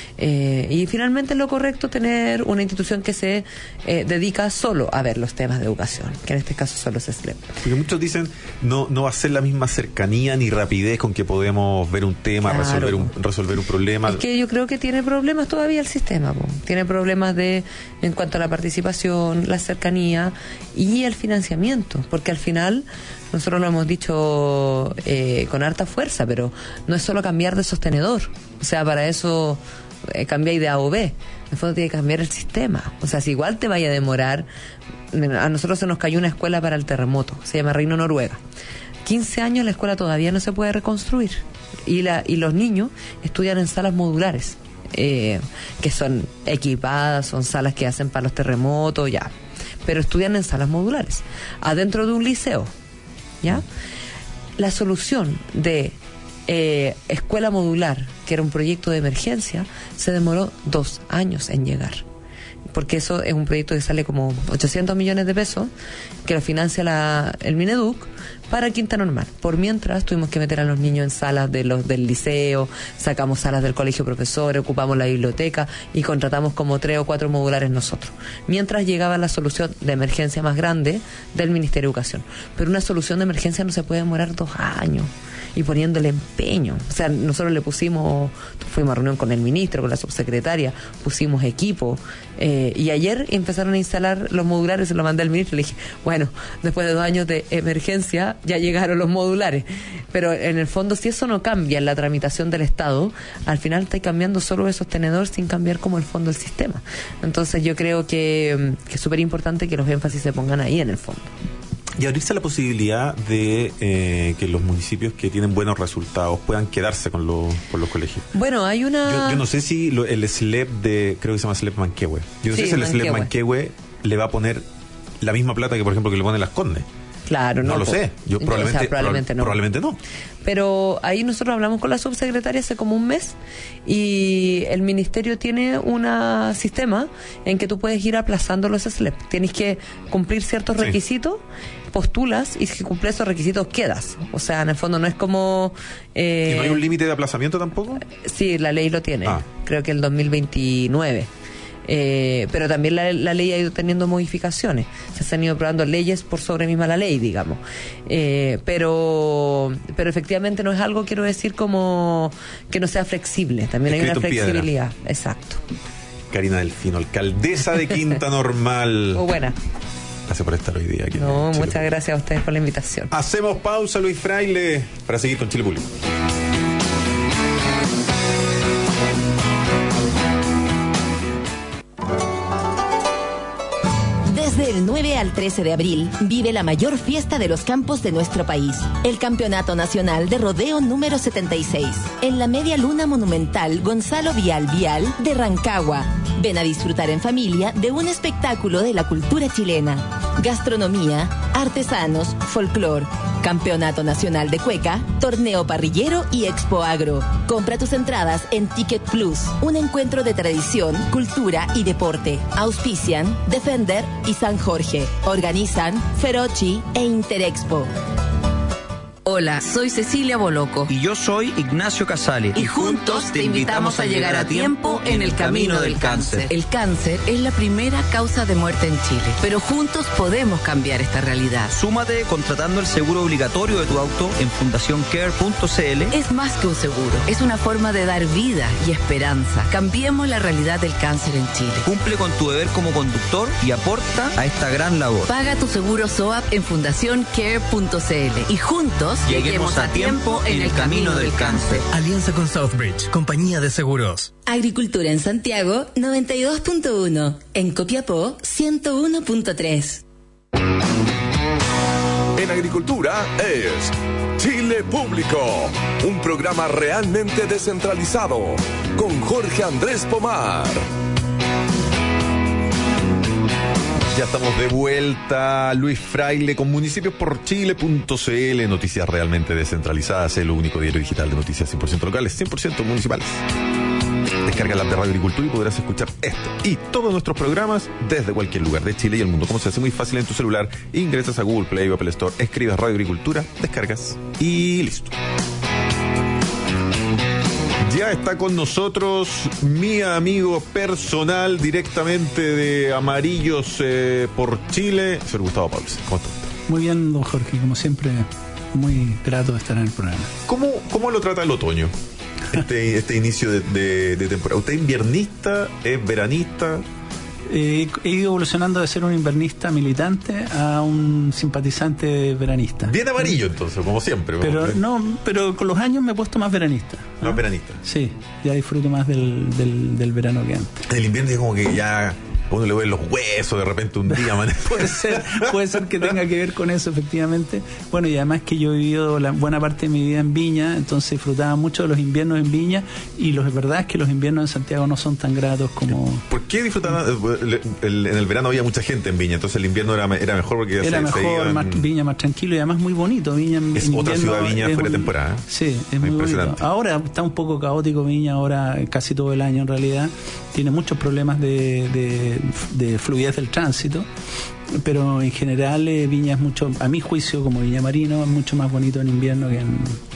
Eh, y finalmente es lo correcto tener una institución que se eh, dedica solo a ver los temas de educación, que en este caso son los S L E P. Porque muchos dicen, no no va a ser la misma cercanía ni rapidez con que podemos ver un tema, claro, resolver un resolver un problema. Es que yo creo que tiene problemas todavía el sistema, po. Tiene problemas de en cuanto a la participación, la cercanía y el financiamiento, porque al final... Nosotros lo hemos dicho eh, con harta fuerza, pero no es solo cambiar de sostenedor. O sea, para eso eh, cambiáis de A o B. En el fondo tiene que cambiar el sistema. O sea, si igual te vaya a demorar... A nosotros se nos cayó una escuela para el terremoto, se llama Reino Noruega. quince años la escuela todavía no se puede reconstruir. Y, la, y los niños estudian en salas modulares, eh, que son equipadas, son salas que hacen para los terremotos, ya. Pero estudian en salas modulares, adentro de un liceo. ¿Ya? La solución de eh, escuela modular, que era un proyecto de emergencia, se demoró dos años en llegar. Porque eso es un proyecto que sale como ochocientos millones de pesos, que lo financia la, el Mineduc para Quinta Normal. Por mientras tuvimos que meter a los niños en salas de los del liceo, sacamos salas del colegio profesores, ocupamos la biblioteca y contratamos como tres o cuatro modulares nosotros. Mientras llegaba la solución de emergencia más grande del Ministerio de Educación. Pero una solución de emergencia no se puede demorar dos años. Y poniéndole empeño. O sea, nosotros le pusimos, fuimos a reunión con el ministro, con la subsecretaria, pusimos equipo. Eh, y ayer empezaron a instalar los modulares, se lo mandé al ministro y le dije, bueno, después de dos años de emergencia, ya llegaron los modulares. Pero en el fondo, si eso no cambia en la tramitación del Estado, al final está cambiando solo esos tenedores sin cambiar como el fondo del sistema. Entonces yo creo que, que es súper importante que los énfasis se pongan ahí en el fondo. Y abrirse la posibilidad de eh, que los municipios que tienen buenos resultados puedan quedarse con los, con los colegios. Bueno, hay una... Yo, yo no sé si lo, el S L E P de... Creo que se llama S L E P Manquehue. Yo no sí, sé si el S L E P Manquehue le va a poner la misma plata que, por ejemplo, que le pone Las Condes. Claro, no, no lo pues, sé. Yo probablemente, o sea, probablemente, no. probablemente no. Pero ahí nosotros hablamos con la subsecretaria hace como un mes y el ministerio tiene un sistema en que tú puedes ir aplazando los S L E P. Tienes que cumplir ciertos sí. requisitos, postulas y si cumples esos requisitos quedas. O sea, en el fondo no es como... Eh, ¿Y no hay un límite de aplazamiento tampoco? Sí, la ley lo tiene. Ah. Creo que el dos mil veintinueve. Eh, pero también la, la ley ha ido teniendo modificaciones, se han ido aprobando leyes por sobre misma la ley, digamos, eh, pero pero efectivamente no es algo, quiero decir, como que no sea flexible, también hay una flexibilidad. Exacto. Karina Delfino, alcaldesa de Quinta Normal. Muy buena. Gracias por estar hoy día aquí. No, muchas gracias a ustedes por la invitación. Hacemos pausa, Luis Fraile, para seguir con Chile Público. Desde el nueve al trece de abril, vive la mayor fiesta de los campos de nuestro país, el Campeonato Nacional de Rodeo número setenta y seis, en la Media Luna Monumental Gonzalo Vial Vial de Rancagua. Ven a disfrutar en familia de un espectáculo de la cultura chilena, gastronomía, artesanos, folclor, Campeonato Nacional de Cueca, Torneo Parrillero y Expo Agro. Compra tus entradas en Ticket Plus, un encuentro de tradición, cultura y deporte. Auspician Defender y San Jorge. Organizan Ferochi e Interexpo. Hola, soy Cecilia Boloco. Y yo soy Ignacio Casale. Y juntos te invitamos a llegar a tiempo en el camino del cáncer. El cáncer es la primera causa de muerte en Chile. Pero juntos podemos cambiar esta realidad. Súmate contratando el seguro obligatorio de tu auto en fundación care punto c l. Es más que un seguro, es una forma de dar vida y esperanza. Cambiemos la realidad del cáncer en Chile. Cumple con tu deber como conductor y aporta a esta gran labor. Paga tu seguro S O A P en fundación care punto c l y juntos lleguemos a tiempo en el camino del cáncer. Alianza con Southbridge, compañía de seguros. Agricultura en Santiago, noventa y dos punto uno. En Copiapó, ciento uno punto tres. En Agricultura es Chile Público, un programa realmente descentralizado, con Jorge Andrés Pomar. Ya estamos de vuelta, Luis Fraile, con municipios por chile punto c l, noticias realmente descentralizadas, el único diario digital de noticias cien por ciento locales, cien por ciento municipales. Descarga la app de Radio Agricultura y podrás escuchar esto y todos nuestros programas desde cualquier lugar de Chile y el mundo. Como se hace muy fácil en tu celular, ingresas a Google Play o Apple Store, escribes Radio Agricultura, descargas y listo. Ya está con nosotros mi amigo personal directamente de Amarillos eh, por Chile, señor Gustavo Pablos. ¿Cómo está? Muy bien, don Jorge, como siempre, muy grato de estar en el programa. ¿Cómo, cómo lo trata el otoño? Este, este inicio de, de, de temporada. ¿Usted es inviernista? ¿Es veranista? Eh, he ido evolucionando de ser un invernista militante a un simpatizante veranista. Bien amarillo entonces, como siempre. Pero no, pero con los años me he puesto más veranista. Más ¿Ah? veranista. Sí, ya disfruto más del, del, del verano que antes. El invierno es como que ya uno le ve los huesos de repente un día, man. puede ser, puede ser que tenga que ver con eso, efectivamente. Bueno, y además que yo he vivido la buena parte de mi vida en Viña, entonces disfrutaba mucho de los inviernos en Viña, y la verdad es que los inviernos en Santiago no son tan gratos como... ¿Por qué disfrutaban? En el verano había mucha gente en Viña, entonces el invierno era, era mejor porque era se, mejor, se iban... más, Viña más tranquilo y además muy bonito. Viña es otra ciudad Viña fuera de temporada. Sí, es muy bonito. Ahora está un poco caótico Viña, ahora casi todo el año en realidad. Tiene muchos problemas de, de, de fluidez del tránsito, pero en general eh, Viña es mucho, a mi juicio, como Viña Marino, es mucho más bonito en invierno que en,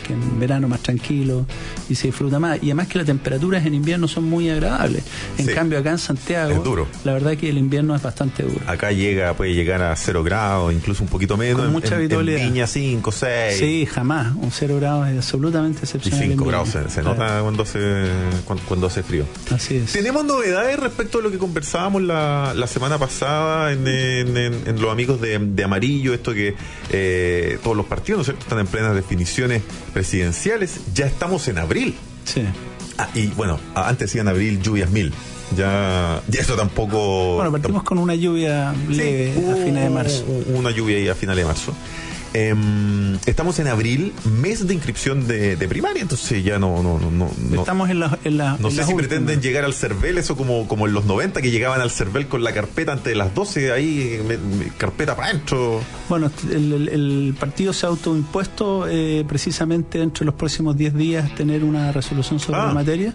que en verano más tranquilo y se disfruta más. Y además que las temperaturas en invierno son muy agradables. En sí. cambio acá en Santiago, es duro. La verdad que el invierno es bastante duro. Acá llega, puede llegar a cero grados, incluso un poquito menos. Con mucha en, habitualidad. En Viña cinco, seis. Sí, jamás. Un cero grados es absolutamente excepcional. Y cinco grados se, se claro. nota cuando se, cuando, cuando hace frío. Así es. Tenemos novedades respecto a lo que conversábamos la, la semana pasada en, en, en, en los amigos de, de Amarillo, esto que eh, todos los partidos, ¿no es cierto?, están en plenas definiciones presidenciales. Ya estamos en abril. Sí. Ah, y bueno, antes decían abril, lluvias mil. Ya, ya eso tampoco. Bueno, partimos con una lluvia leve sí, a fines de marzo. Una lluvia ahí a finales de marzo. Eh, estamos en abril, mes de inscripción de, de primaria, entonces ya no, no, no, no estamos en la, en la no en sé la si última. pretenden llegar al CERVEL, eso como, como en los noventa, que llegaban al CERVEL con la carpeta antes de las doce, ahí me, me, carpeta para adentro. Bueno, el, el, el partido se ha autoimpuesto eh, precisamente dentro de los próximos diez días tener una resolución sobre ah. la materia,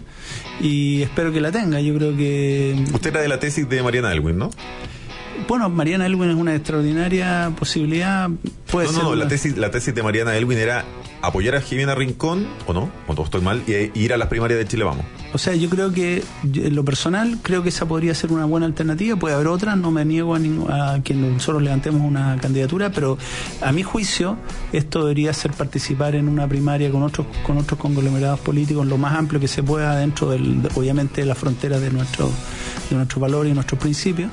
y espero que la tenga. Yo creo que usted era de la tesis de Mariana Elwin, ¿no? Bueno, Mariana Elwin es una extraordinaria posibilidad. Puede no, ser no, no, una... la tesis, la tesis de Mariana Elwin era apoyar a Jimena Rincón, ¿o no? O todo estoy mal, y ir a las primarias de Chile Vamos. O sea, yo creo que, en lo personal, creo que esa podría ser una buena alternativa. Puede haber otras, no me niego a, ningún, a que nosotros levantemos una candidatura, pero a mi juicio, esto debería ser participar en una primaria con otros con otros conglomerados políticos, lo más amplio que se pueda, dentro del, obviamente, de las fronteras de nuestro, de nuestros valores y nuestros principios.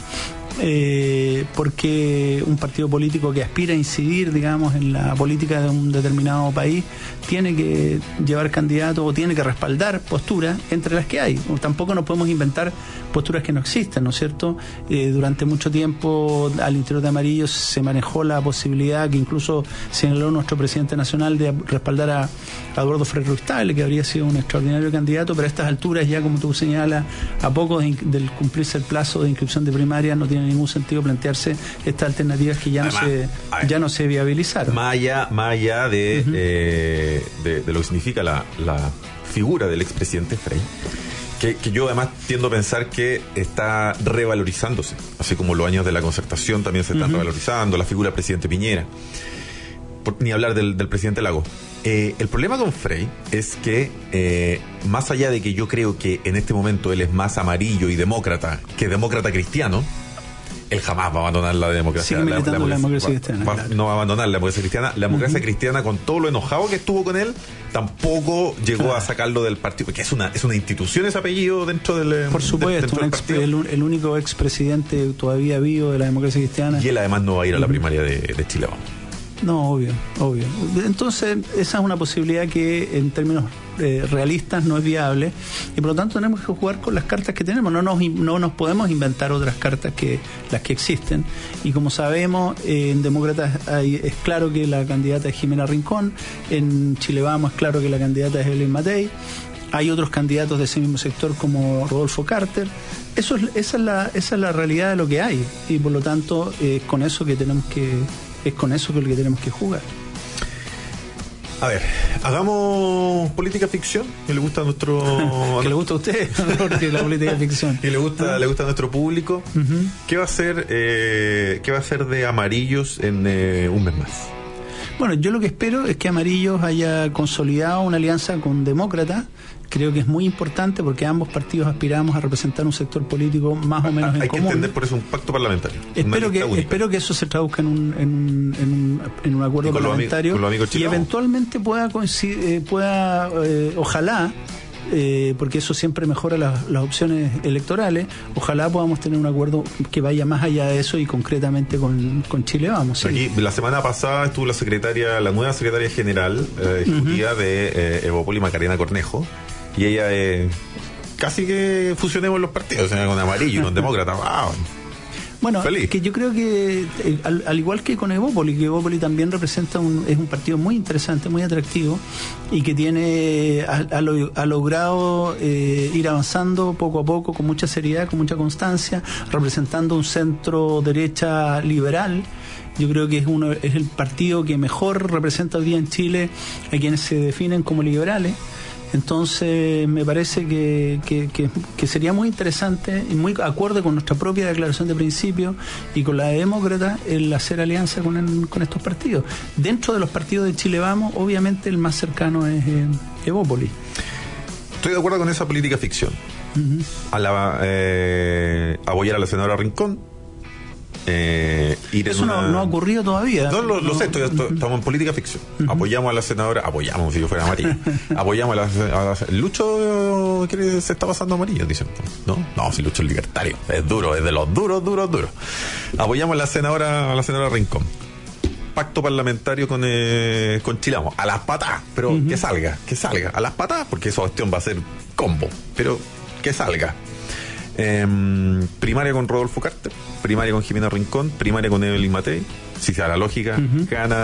Eh, porque un partido político que aspira a incidir, digamos, en la política de un determinado país tiene que llevar candidatos o tiene que respaldar posturas entre las que hay. Tampoco nos podemos inventar posturas que no existen, ¿no es cierto? Eh, durante mucho tiempo al interior de Amarillo se manejó la posibilidad, que incluso señaló nuestro presidente nacional, de respaldar a, a Eduardo Frei Ruiz-Tagle, que habría sido un extraordinario candidato, pero a estas alturas, ya como tú señalas, a poco de, del cumplirse el plazo de inscripción de primaria, no tiene ningún sentido plantearse estas alternativas que ya Además, no se ver, ya no se viabilizaron. Más allá, más allá de, uh-huh. eh, de, de lo que significa la, la figura del expresidente Frei, que, que yo además tiendo a pensar que está revalorizándose, así como los años de la concertación también se están uh-huh. revalorizando, la figura del presidente Piñera, por, ni hablar del, del presidente Lagos. Eh, el problema con Frei es que, eh, más allá de que yo creo que en este momento él es más amarillo y demócrata que demócrata cristiano, él jamás va a abandonar la democracia. Sigue militando la, la, la democracia va, cristiana. Va, claro. No va a abandonar la democracia cristiana. La democracia uh-huh. cristiana, con todo lo enojado que estuvo con él, tampoco llegó claro. a sacarlo del partido, porque es una es una institución ese apellido dentro del Por supuesto, dentro del ex, el, el único expresidente todavía vivo de la democracia cristiana. Y él además no va a ir a la uh-huh. primaria de, de Chile Vamos. No, obvio, obvio. Entonces, esa es una posibilidad que en términos eh, realistas no es viable, y por lo tanto tenemos que jugar con las cartas que tenemos. No nos, no nos podemos inventar otras cartas que las que existen. Y como sabemos, eh, en Demócratas hay, es claro que la candidata es Jimena Rincón, en Chile Vamos es claro que la candidata es Evelyn Matei. Hay otros candidatos de ese mismo sector como Rodolfo Carter. Eso es, esa es la, esa es la realidad de lo que hay, y por lo tanto es con eso que tenemos que es con eso que, que tenemos que jugar. A ver, hagamos política ficción, que le gusta a nuestro que le gusta a usted, porque la política ficción y le gusta uh-huh. le gusta a nuestro público. Uh-huh. ¿Qué va a ser eh, qué va a ser de Amarillos en eh, un mes más? Bueno, yo lo que espero es que Amarillos haya consolidado una alianza con Demócrata. Creo que es muy importante porque ambos partidos aspiramos a representar un sector político más o menos ah, en hay común. Hay que entender por eso un pacto parlamentario. Espero que única. espero que eso se traduzca en un en un, en un, en un acuerdo parlamentario amigos, y eventualmente pueda coincidir, pueda eh, ojalá Eh, porque eso siempre mejora las, las opciones electorales. Ojalá podamos tener un acuerdo que vaya más allá de eso y concretamente con, con Chile Vamos. ¿Sí? Aquí, la semana pasada estuvo la secretaria, la nueva secretaria general eh, ejecutiva uh-huh. de eh, Evópolis, Macarena Cornejo, y ella eh, casi que fusionemos los partidos, o sea, con Amarillo y con Demócrata. ¡Wow! Bueno, Feliz. que yo creo que eh, al, al igual que con Evópolis, que Evópolis también representa un, es un partido muy interesante, muy atractivo, y que tiene ha, ha, ha logrado eh, ir avanzando poco a poco, con mucha seriedad, con mucha constancia, representando un centro derecha liberal. Yo creo que es uno es el partido que mejor representa hoy día en Chile a quienes se definen como liberales. Entonces me parece que, que, que, que sería muy interesante y muy acorde con nuestra propia declaración de principio y con la de Demócrata el hacer alianza con, el, con estos partidos. Dentro de los partidos de Chile Vamos, obviamente el más cercano es eh, Evópolis. Estoy de acuerdo con esa política ficción. Uh-huh. A la, eh, apoyar a la senadora Rincón. Eh, ir Eso en una... no, no ha ocurrido todavía. No, lo, lo sé, estoy, estoy, Uh-huh. estamos en política ficción. Uh-huh. Apoyamos a la senadora, apoyamos si yo fuera amarillo. Apoyamos a la, a la Lucho, que se está pasando amarillo, dicen. ¿No? No, si Lucho es libertario, es duro, es de los duros, duros, duros. Apoyamos a la senadora, a la senadora Rincón. Pacto parlamentario con, eh, con Chilamo, a las patas, pero uh-huh. que salga, que salga, a las patas, porque esa cuestión va a ser combo, pero que salga. Eh, primaria con Rodolfo Carter, primaria con Jimena Rincón, primaria con Evelyn Matei. Si sea la lógica, uh-huh.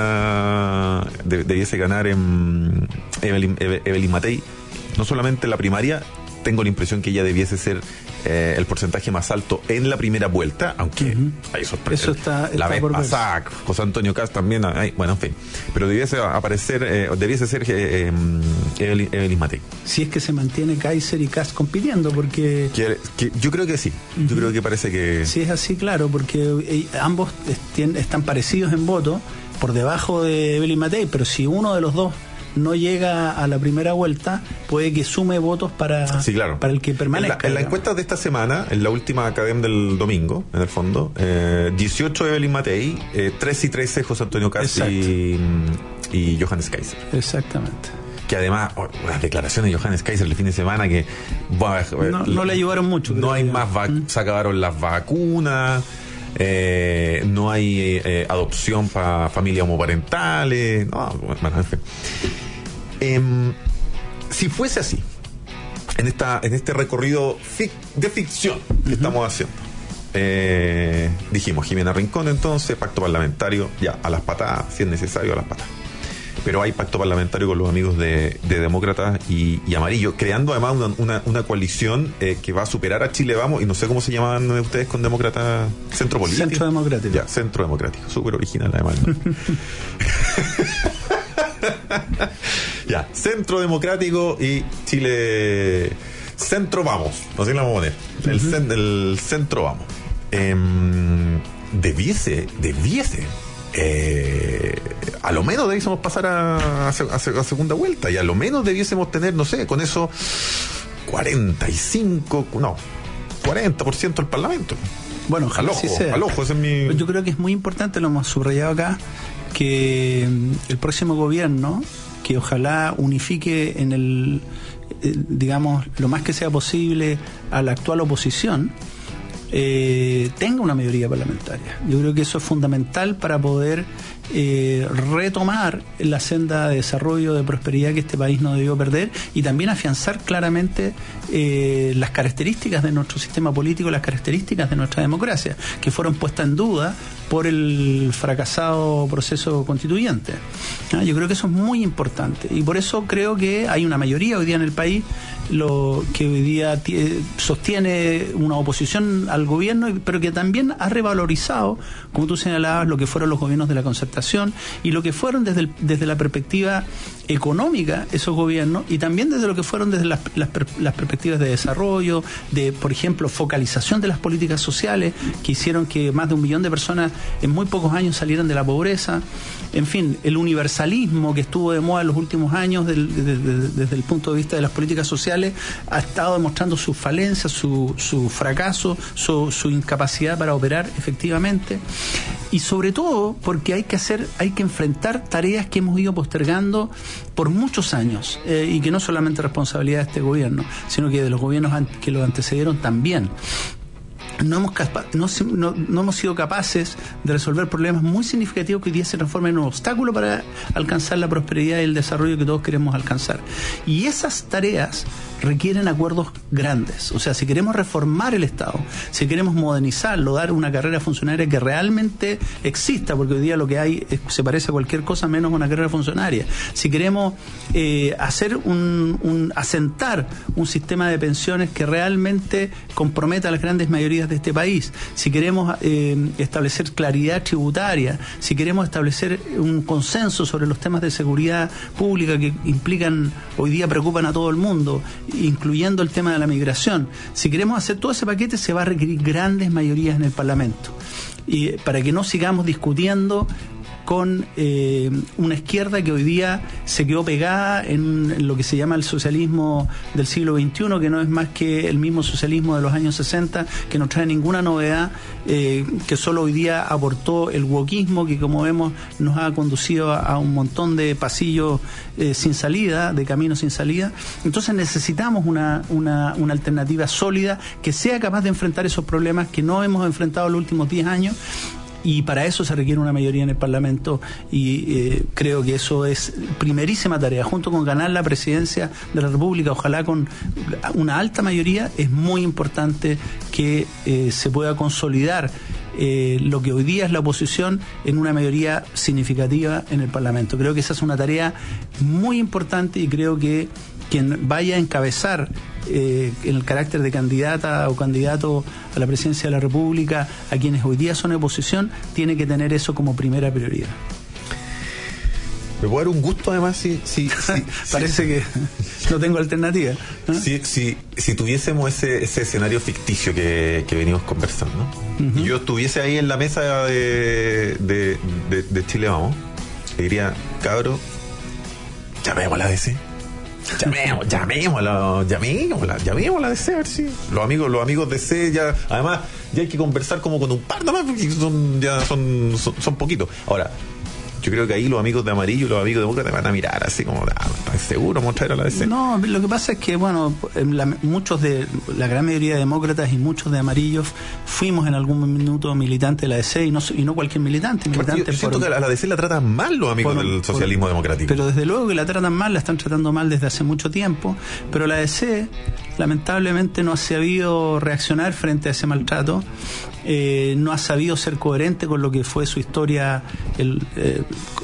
gana, de, debiese ganar en Evelyn, Eve, Evelyn Matei. No solamente la primaria, tengo la impresión que ella debiese ser eh, el porcentaje más alto en la primera vuelta, aunque uh-huh. hay sorpresas. Eso está, la está vez pasada, José Antonio Cast también, hay, bueno, en fin. Pero debiese aparecer, eh, debiese ser eh, Evelyn, Evelyn Matei. Si es que se mantiene Kaiser y Cast compitiendo, porque... Que, que yo creo que sí, uh-huh. yo creo que parece que... Sí, es así, claro, porque eh, ambos est- están parecidos en voto, por debajo de Evelyn Matei, pero si uno de los dos no llega a la primera vuelta, puede que sume votos para, sí, claro. para el que permanezca. En la, en la encuesta de esta semana, en la última academia del domingo, en el fondo, eh, dieciocho Evelyn Matei, eh, tres y trece José Antonio Cast y, y Johannes Kaiser. Exactamente. Que además, oh, las declaraciones de Johannes Kaiser el fin de semana que... Bueno, no, no le ayudaron mucho. No hay que, más, va- mm. se acabaron las vacunas... Eh, no hay eh, adopción para familias homoparentales, no, bueno, en fin. Eh, si fuese así, en esta en este recorrido fic- de ficción que uh-huh. estamos haciendo, eh, dijimos Jimena Rincón, entonces pacto parlamentario, ya a las patadas, si es necesario, a las patadas. Pero hay pacto parlamentario con los amigos de, de Demócratas y, y Amarillo, creando además una, una, una coalición eh, que va a superar a Chile Vamos, y no sé cómo se llaman ustedes con Demócratas, Centro Político. Centro Democrático. Ya, Centro Democrático, súper original además, ¿no? Ya, Centro Democrático y Chile... Centro Vamos, no sé qué le vamos a poner. El, uh-huh. cen, el Centro Vamos. Eh, debiese, debiese... Eh, a lo menos debiésemos pasar a, a, a segunda vuelta y a lo menos debiésemos tener, no sé, con eso cuarenta y cinco, no, cuarenta por ciento del Parlamento. Bueno, ojalá al ojo, sí sea. Al ojo, ese es mi... Yo creo que es muy importante, lo hemos subrayado acá, que el próximo gobierno, que ojalá unifique en el, eh, digamos, lo más que sea posible a la actual oposición, Eh, tenga una mayoría parlamentaria. Yo creo que eso es fundamental para poder eh, retomar la senda de desarrollo, de prosperidad que este país no debió perder, y también afianzar claramente eh, las características de nuestro sistema político, las características de nuestra democracia, que fueron puestas en duda por el fracasado proceso constituyente. ¿Ah? Yo creo que eso es muy importante, y por eso creo que hay una mayoría hoy día en el país lo que hoy día t- sostiene una oposición al gobierno, pero que también ha revalorizado, como tú señalabas, lo que fueron los gobiernos de la concertación y lo que fueron desde, el, desde la perspectiva económica esos gobiernos, y también desde lo que fueron desde las, las, las perspectivas de desarrollo, de, por ejemplo, focalización de las políticas sociales que hicieron que más de un millón de personas en muy pocos años salieran de la pobreza. En fin, el universalismo que estuvo de moda en los últimos años del, de, de, desde el punto de vista de las políticas sociales ha estado demostrando su falencia, su, su fracaso, su, su incapacidad para operar efectivamente, y sobre todo porque hay que hacer, hay que enfrentar tareas que hemos ido postergando por muchos años, eh, y que no solamente responsabilidad de este gobierno, sino que de los gobiernos an- que lo antecedieron también. No hemos, capa- no, no, no hemos sido capaces de resolver problemas muy significativos que hoy día se transforman en un obstáculo para alcanzar la prosperidad y el desarrollo que todos queremos alcanzar. Y esas tareas requieren acuerdos grandes. O sea, si queremos reformar el Estado, si queremos modernizarlo, dar una carrera funcionaria que realmente exista, porque hoy día lo que hay es, se parece a cualquier cosa menos una carrera funcionaria. Si queremos eh, hacer un, un asentar un sistema de pensiones que realmente comprometa a las grandes mayorías de este país, si queremos eh, establecer claridad tributaria, si queremos establecer un consenso sobre los temas de seguridad pública que implican, hoy día preocupan a todo el mundo, incluyendo el tema de la migración. Si queremos hacer todo ese paquete, se va a requerir grandes mayorías en el Parlamento. Y para que no sigamos discutiendo con eh, una izquierda que hoy día se quedó pegada en, en lo que se llama el socialismo del siglo veintiuno, que no es más que el mismo socialismo de los años sesenta, que no trae ninguna novedad, eh, que solo hoy día aportó el wokismo, que como vemos nos ha conducido a, a un montón de pasillos eh, sin salida, de caminos sin salida. Entonces necesitamos una, una, una alternativa sólida que sea capaz de enfrentar esos problemas que no hemos enfrentado en los últimos diez años. Y para eso se requiere una mayoría en el Parlamento y eh, creo que eso es primerísima tarea, junto con ganar la presidencia de la República, ojalá con una alta mayoría. Es muy importante que eh, se pueda consolidar eh, lo que hoy día es la oposición en una mayoría significativa en el Parlamento. Creo que esa es una tarea muy importante y creo que quien vaya a encabezar eh, en el carácter de candidata o candidato a la presidencia de la República a quienes hoy día son oposición, tiene que tener eso como primera prioridad. Me puede dar un gusto además si... si, si Parece si, que no tengo alternativa, ¿no? Si, si, si tuviésemos ese, ese escenario ficticio que, que venimos conversando, ¿no? Uh-huh. Y yo estuviese ahí en la mesa de, de, de, de Chile Vamos, le diría, cabro, llamemos a la D C. Llamemos, llamémosla, llamémosla, llamémosla de C, a ver si los amigos, los amigos de C ya, además, ya hay que conversar como con un par nomás, porque son, ya son, son, son poquitos. Ahora, yo creo que ahí los amigos de amarillo y los amigos de boca te van a mirar así como, ah, ¿estás seguro vamos a traer a la D C? No, lo que pasa es que, bueno, la, muchos de, la gran mayoría de demócratas y muchos de amarillos fuimos en algún minuto militantes de la D C y no, y no cualquier militante. militante yo, yo siento por, que a la D C la tratan mal los amigos por, del socialismo por, democrático. Pero desde luego que la tratan mal, la están tratando mal desde hace mucho tiempo, pero la D C lamentablemente no ha sabido reaccionar frente a ese maltrato. Eh, no ha sabido ser coherente con lo que fue su historia, el, eh,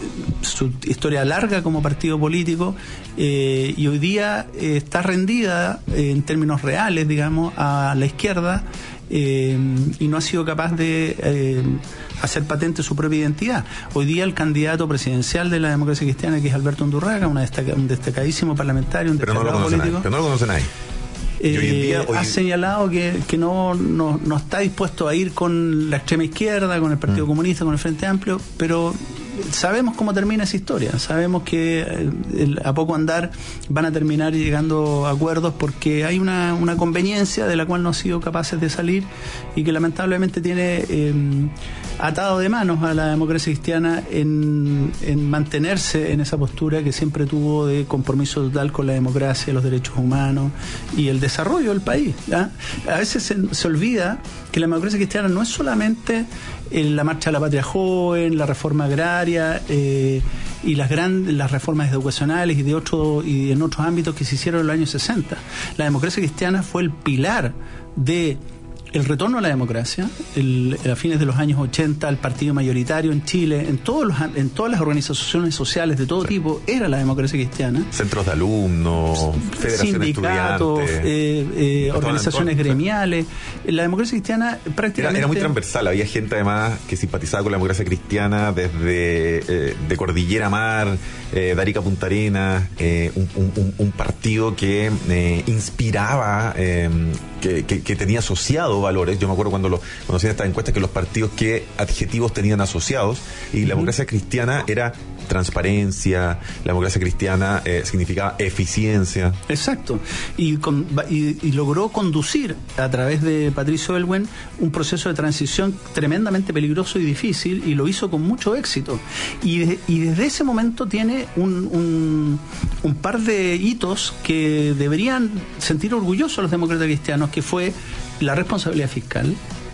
su historia larga como partido político, eh, y hoy día eh, está rendida eh, en términos reales, digamos, a la izquierda, eh, y no ha sido capaz de eh, hacer patente su propia identidad. Hoy día el candidato presidencial de la democracia cristiana, que es Alberto Undurraga, una destaca, un destacadísimo parlamentario, un destacado pero no lo político. Nadie, pero no lo conoce nadie. Eh, hoy en día, hoy... ha señalado que, que no, no, no está dispuesto a ir con la extrema izquierda, con el Partido mm. Comunista, con el Frente Amplio, pero sabemos cómo termina esa historia, sabemos que el, a poco andar van a terminar llegando a acuerdos porque hay una, una conveniencia de la cual no han sido capaces de salir y que lamentablemente tiene eh, atado de manos a la democracia cristiana en, en mantenerse en esa postura que siempre tuvo de compromiso total con la democracia, los derechos humanos y el desarrollo del país, ¿ya? A veces se, se olvida que la democracia cristiana no es solamente en la marcha de la patria joven, la reforma agraria eh, y las grandes las reformas educacionales y de otro, y en otros ámbitos que se hicieron en los años sesenta. La democracia cristiana fue el pilar de el retorno a la democracia, el, a fines de los años ochenta, el partido mayoritario en Chile, en todos los, en todas las organizaciones sociales de todo sí. tipo, era la democracia cristiana. Centros de alumnos, federaciones sindicatos, estudiantes, eh, eh, organizaciones gremiales. La democracia cristiana prácticamente... Era, era muy transversal, había gente además que simpatizaba con la democracia cristiana desde eh, de Cordillera Mar, eh, de Arica a Punta Arenas, eh, un, un, un partido que eh, inspiraba, eh, que, que, que tenía asociado valores. Yo me acuerdo cuando, lo, cuando hacían estas encuestas que los partidos qué adjetivos tenían asociados y la democracia cristiana era transparencia, la democracia cristiana eh, significaba eficiencia. Exacto, y, con, y, y logró conducir a través de Patricio Aylwin un proceso de transición tremendamente peligroso y difícil, y lo hizo con mucho éxito, y, de, y desde ese momento tiene un, un, un par de hitos que deberían sentir orgullosos los demócratas cristianos, que fue la responsabilidad fiscal,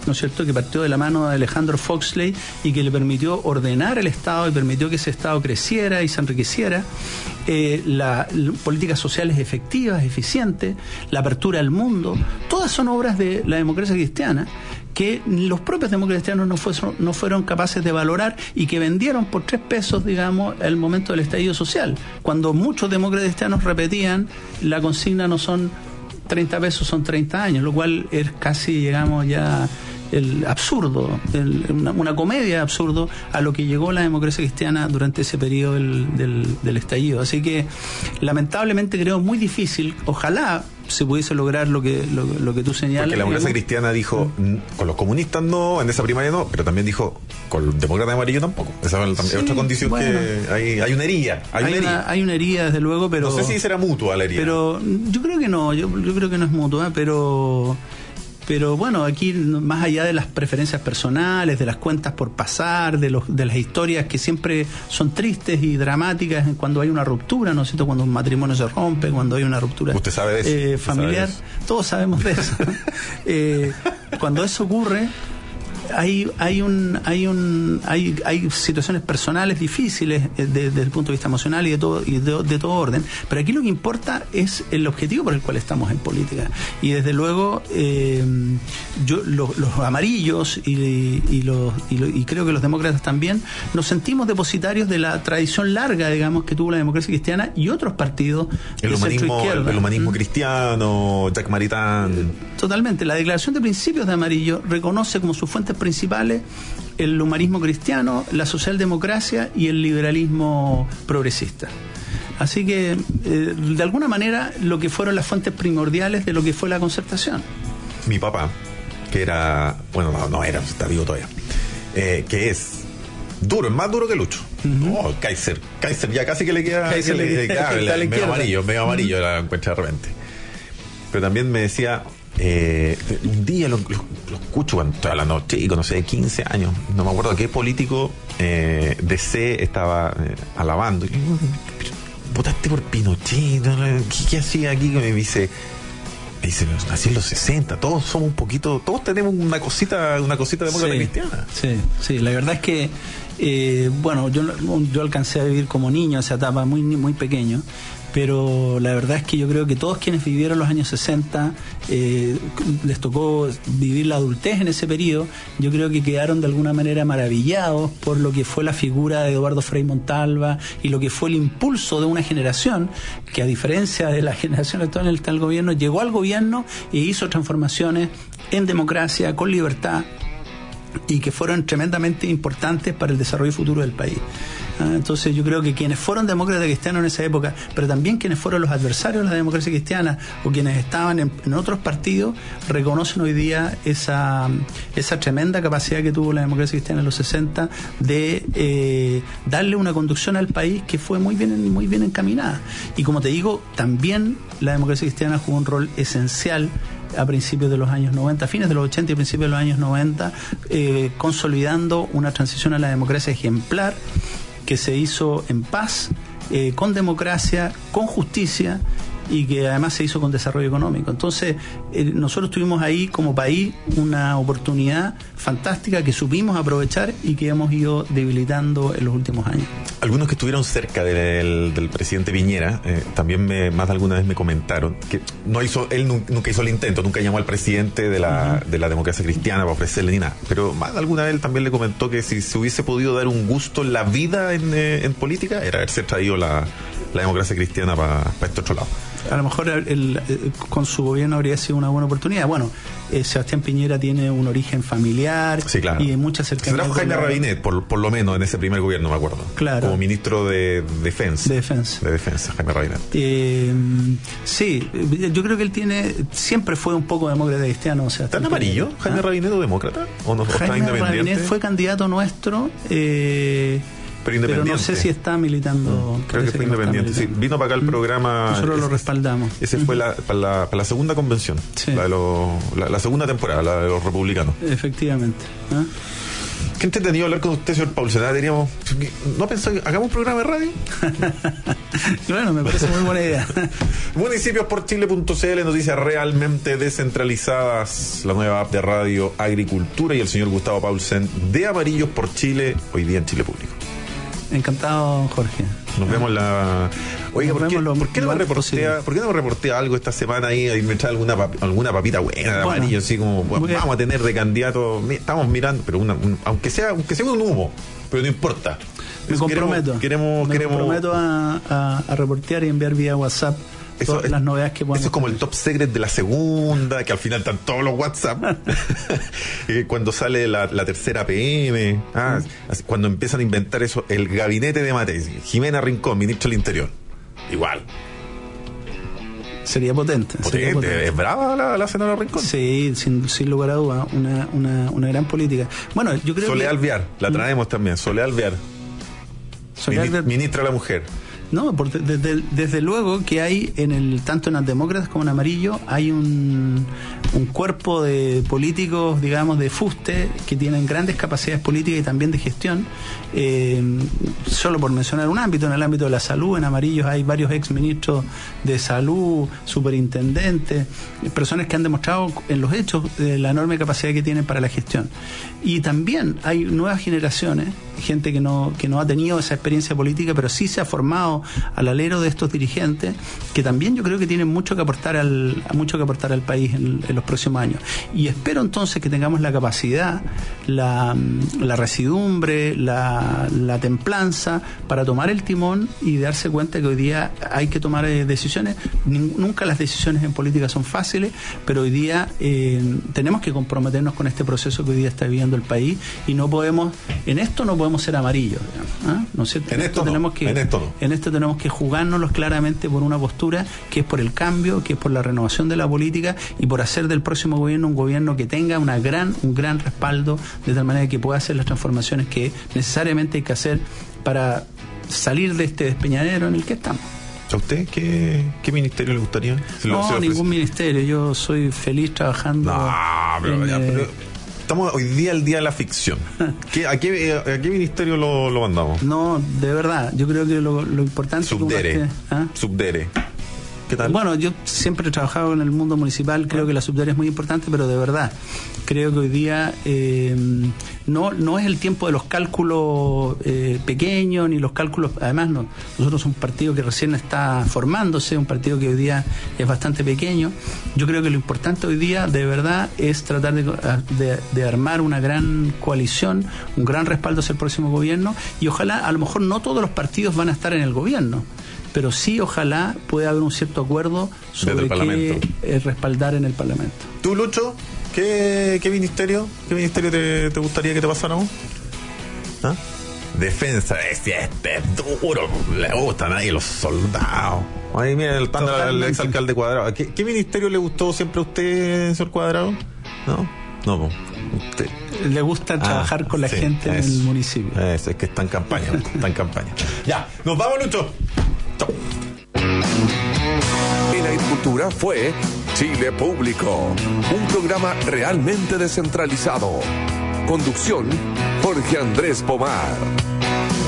¿no es cierto?, que partió de la mano de Alejandro Foxley y que le permitió ordenar el Estado y permitió que ese Estado creciera y se enriqueciera, eh, la, la, políticas sociales efectivas, eficientes, la apertura al mundo, todas son obras de la democracia cristiana que los propios demócratas cristianos no, fue, no fueron capaces de valorar y que vendieron por tres pesos, digamos, el momento del estallido social, cuando muchos demócratas cristianos repetían la consigna no son treinta pesos, son treinta años, lo cual es casi, llegamos ya el absurdo, el, una, una comedia absurdo a lo que llegó la democracia cristiana durante ese periodo del, del, del estallido. Así que lamentablemente creo muy difícil, ojalá se pudiese lograr lo que lo, lo que tú señalas. Porque la democracia cristiana dijo, con los comunistas no, en esa primaria no, pero también dijo, con los demócratas amarillos tampoco. Esa es sí, otra condición, bueno, que hay, hay una herida. Hay, hay, una herida. Una, hay una herida, desde luego, pero... No sé si será mutua la herida. Pero yo creo que no, yo, yo creo que no es mutua, pero... Pero bueno, aquí más allá de las preferencias personales, de las cuentas por pasar, de los de las historias que siempre son tristes y dramáticas cuando hay una ruptura, ¿no es cierto? Cuando un matrimonio se rompe, cuando hay una ruptura ¿Usted sabe de eso? Eh, familiar, sabe de eso? Todos sabemos de eso. eh, cuando eso ocurre, hay hay un hay un hay hay situaciones personales difíciles desde de, el punto de vista emocional y de todo y de, de todo orden, pero aquí lo que importa es el objetivo por el cual estamos en política, y desde luego eh, yo lo, los amarillos y, y los y, lo, y creo que los demócratas también nos sentimos depositarios de la tradición larga, digamos, que tuvo la democracia cristiana y otros partidos el de humanismo centro-izquierda. El humanismo ¿Mm? cristiano, Jacques Maritain. Totalmente. La Declaración de Principios de Amarillo reconoce como sus fuentes principales el humanismo cristiano, la socialdemocracia y el liberalismo progresista. Así que, eh, de alguna manera, lo que fueron las fuentes primordiales de lo que fue la concertación. Mi papá, que era, bueno, no, no era, está vivo todavía, eh, que es duro, es más duro que Lucho. Uh-huh. Oh, Kaiser, Kaiser ya casi que le queda, que le, le queda el, medio amarillo, medio amarillo uh-huh. la encuentra de repente. Pero también me decía, eh, un día lo, lo, lo escucho cuando estoy hablando chico, no sé, quince años, no me acuerdo qué político eh, de C estaba eh, alabando. Y yo, votaste por Pinochet, ¿qué, qué hacía aquí? Me dice, me dice, nací en los sesenta, todos somos un poquito, todos tenemos una cosita, una cosita de demócrata sí, cristiana. Sí, sí, la verdad es que eh, bueno, yo, yo alcancé a vivir como niño esa etapa muy, muy pequeño. Pero la verdad es que yo creo que todos quienes vivieron los años sesenta, eh, les tocó vivir la adultez en ese periodo, yo creo que quedaron de alguna manera maravillados por lo que fue la figura de Eduardo Frei Montalva y lo que fue el impulso de una generación que, a diferencia de la generación actual en el tal gobierno, llegó al gobierno e hizo transformaciones en democracia, con libertad, y que fueron tremendamente importantes para el desarrollo futuro del país. Entonces yo creo que quienes fueron demócratas cristianos en esa época, pero también quienes fueron los adversarios de la democracia cristiana o quienes estaban en, en otros partidos, reconocen hoy día esa, esa tremenda capacidad que tuvo la democracia cristiana en los sesenta de eh, darle una conducción al país que fue muy bien, muy bien encaminada. Y como te digo, también la democracia cristiana jugó un rol esencial a principios de los años noventa, fines de los ochenta y principios de los años noventa, eh, consolidando una transición a la democracia ejemplar que se hizo en paz, eh, con democracia, con justicia, y que además se hizo con desarrollo económico. Entonces, eh, nosotros tuvimos ahí como país una oportunidad fantástica que supimos aprovechar y que hemos ido debilitando en los últimos años. Algunos que estuvieron cerca del, del presidente Piñera, eh, también me, más de alguna vez me comentaron que no hizo, él nunca hizo el intento, nunca llamó al presidente de la, uh-huh. de la democracia cristiana para ofrecerle ni nada, pero más de alguna vez él también le comentó que si se hubiese podido dar un gusto en la vida en, eh, en política, era haberse traído la, la democracia cristiana para pa este otro lado. A lo mejor el, el, el, con su gobierno habría sido una buena oportunidad. Bueno, eh, Sebastián Piñera tiene un origen familiar, sí, claro, y mucha cercanía. Se trajo Jaime Rabinet, por, por lo menos en ese primer gobierno, me acuerdo. Claro. Como ministro de Defensa. De Defensa. De Defensa, Jaime Rabinet. Eh, sí, yo creo que él tiene, siempre fue un poco demócrata cristiano. O sea, ¿está en amarillo Jaime ¿Ah? Rabinet o demócrata? ¿O no, Jaime Rabinet fue candidato nuestro, eh, Pero, pero no sé si está militando. Creo que fue independiente. Sí, vino para acá el programa. Nosotros lo respaldamos. Ese fue la, para, la, para la segunda convención. Sí. La, de los, la, la segunda temporada, la de los republicanos. Efectivamente. ¿Ah? Qué entretenido hablar con usted, señor Paulsen. Teníamos, ¿no pensó que hagamos un programa de radio? Bueno, me parece muy buena idea. municipios por chile punto c l, noticias realmente descentralizadas, la nueva app de Radio Agricultura y el señor Gustavo Paulsen de Amarillos por Chile, hoy día en Chile Público. Encantado, Jorge. Nos vemos la... Oiga, Nos ¿por qué, vemos lo- ¿por qué no lo me antes reportea, ¿por qué no me reportea algo esta semana ahí y me trae alguna, pap- alguna papita buena de Bueno, amarillo? Así como, bueno, voy a- vamos a tener de candidato, mi- estamos mirando, pero una, un- aunque sea aunque sea un humo, pero no importa. Me Es- comprometo. Queremos, me queremos, comprometo a, a, a reportear y enviar vía WhatsApp Eso todas es- las novedades que podamos. Eso es como el top secret de la segunda, que al final están todos los WhatsApp. Eh, cuando sale la, la tercera P M, ah, así, cuando empiezan a inventar eso, el gabinete de Matei, Jimena Rincón, ministro del Interior. Igual. Sería potente. sería Potente, potente. es brava la, la senadora Rincón. Sí, sin, sin lugar a duda, una, una, una gran política. Bueno, yo creo Soledad que... Alvear, la traemos también, Soledad Alvear, Soledad mini- Alvear- ministra de la Mujer. No, porque desde, desde luego que hay en el tanto en las demócratas como en amarillo hay un, un cuerpo de políticos, digamos, de fuste que tienen grandes capacidades políticas y también de gestión. Eh, solo por mencionar un ámbito, en el ámbito de la salud, en amarillos hay varios ex ministros de salud, superintendentes, personas que han demostrado en los hechos eh, la enorme capacidad que tienen para la gestión. Y también hay nuevas generaciones, gente que no, que no ha tenido esa experiencia política, pero sí se ha formado al alero de estos dirigentes, que también yo creo que tienen mucho que aportar al, mucho que aportar al país en, en los próximos años. Y espero entonces que tengamos la capacidad, la, la residumbre, la, la templanza para tomar el timón y darse cuenta que hoy día hay que tomar eh, decisiones. Nin- nunca las decisiones en política son fáciles, pero hoy día eh, tenemos que comprometernos con este proceso que hoy día está viviendo el país y no podemos, en esto no podemos ser amarillos, digamos, ¿ah? ¿No es cierto? En esto no, tenemos que, en esto no. en esto tenemos que jugárnoslos claramente por una postura que es por el cambio, que es por la renovación de la política y por hacer del próximo gobierno un gobierno que tenga una gran, un gran respaldo, de tal manera que pueda hacer las transformaciones que necesariamente hay que hacer para salir de este despeñadero en el que estamos. ¿A usted qué, qué ministerio le gustaría? Se lo- se No, lo ningún ofrece. ministerio, yo soy feliz trabajando. No, pero, en, ya, eh, pero estamos hoy día el día de la ficción. ¿Qué, a, qué, ¿A qué ministerio lo, lo mandamos? No, de verdad, yo creo que lo, lo importante Subdere. que- ¿ah? Subdere. ¿Qué tal? Bueno, yo siempre he trabajado en el mundo municipal, creo que la subdere es muy importante, pero de verdad, creo que hoy día eh, no no es el tiempo de los cálculos eh, pequeños, ni los cálculos, además no, nosotros somos un partido que recién está formándose, un partido que hoy día es bastante pequeño. Yo creo que lo importante hoy día, de verdad, es tratar de, de, de armar una gran coalición, un gran respaldo hacia el próximo gobierno, y ojalá, a lo mejor no todos los partidos van a estar en el gobierno, pero sí ojalá pueda haber un cierto acuerdo sobre el Parlamento. qué eh, respaldar en el Parlamento. ¿Tú, Lucho? ¿Qué, qué ministerio? ¿Qué ministerio te, te gustaría que te pasara a vos? ¿Ah? Defensa, este, este es duro, le gustan ahí los soldados. Ahí mira el pan del exalcalde Cuadrado. ¿Qué, ¿Qué ministerio le gustó siempre a usted, señor Cuadrado? ¿No? No, po. Usted. Le gusta trabajar Ah, con la sí, gente en eso. el municipio. Eso, es que está en campaña, está en campaña. Ya, nos vamos, Lucho. Chau. En Agricultura fue Chile Público, un programa realmente descentralizado. Conducción, Jorge Andrés Pomar.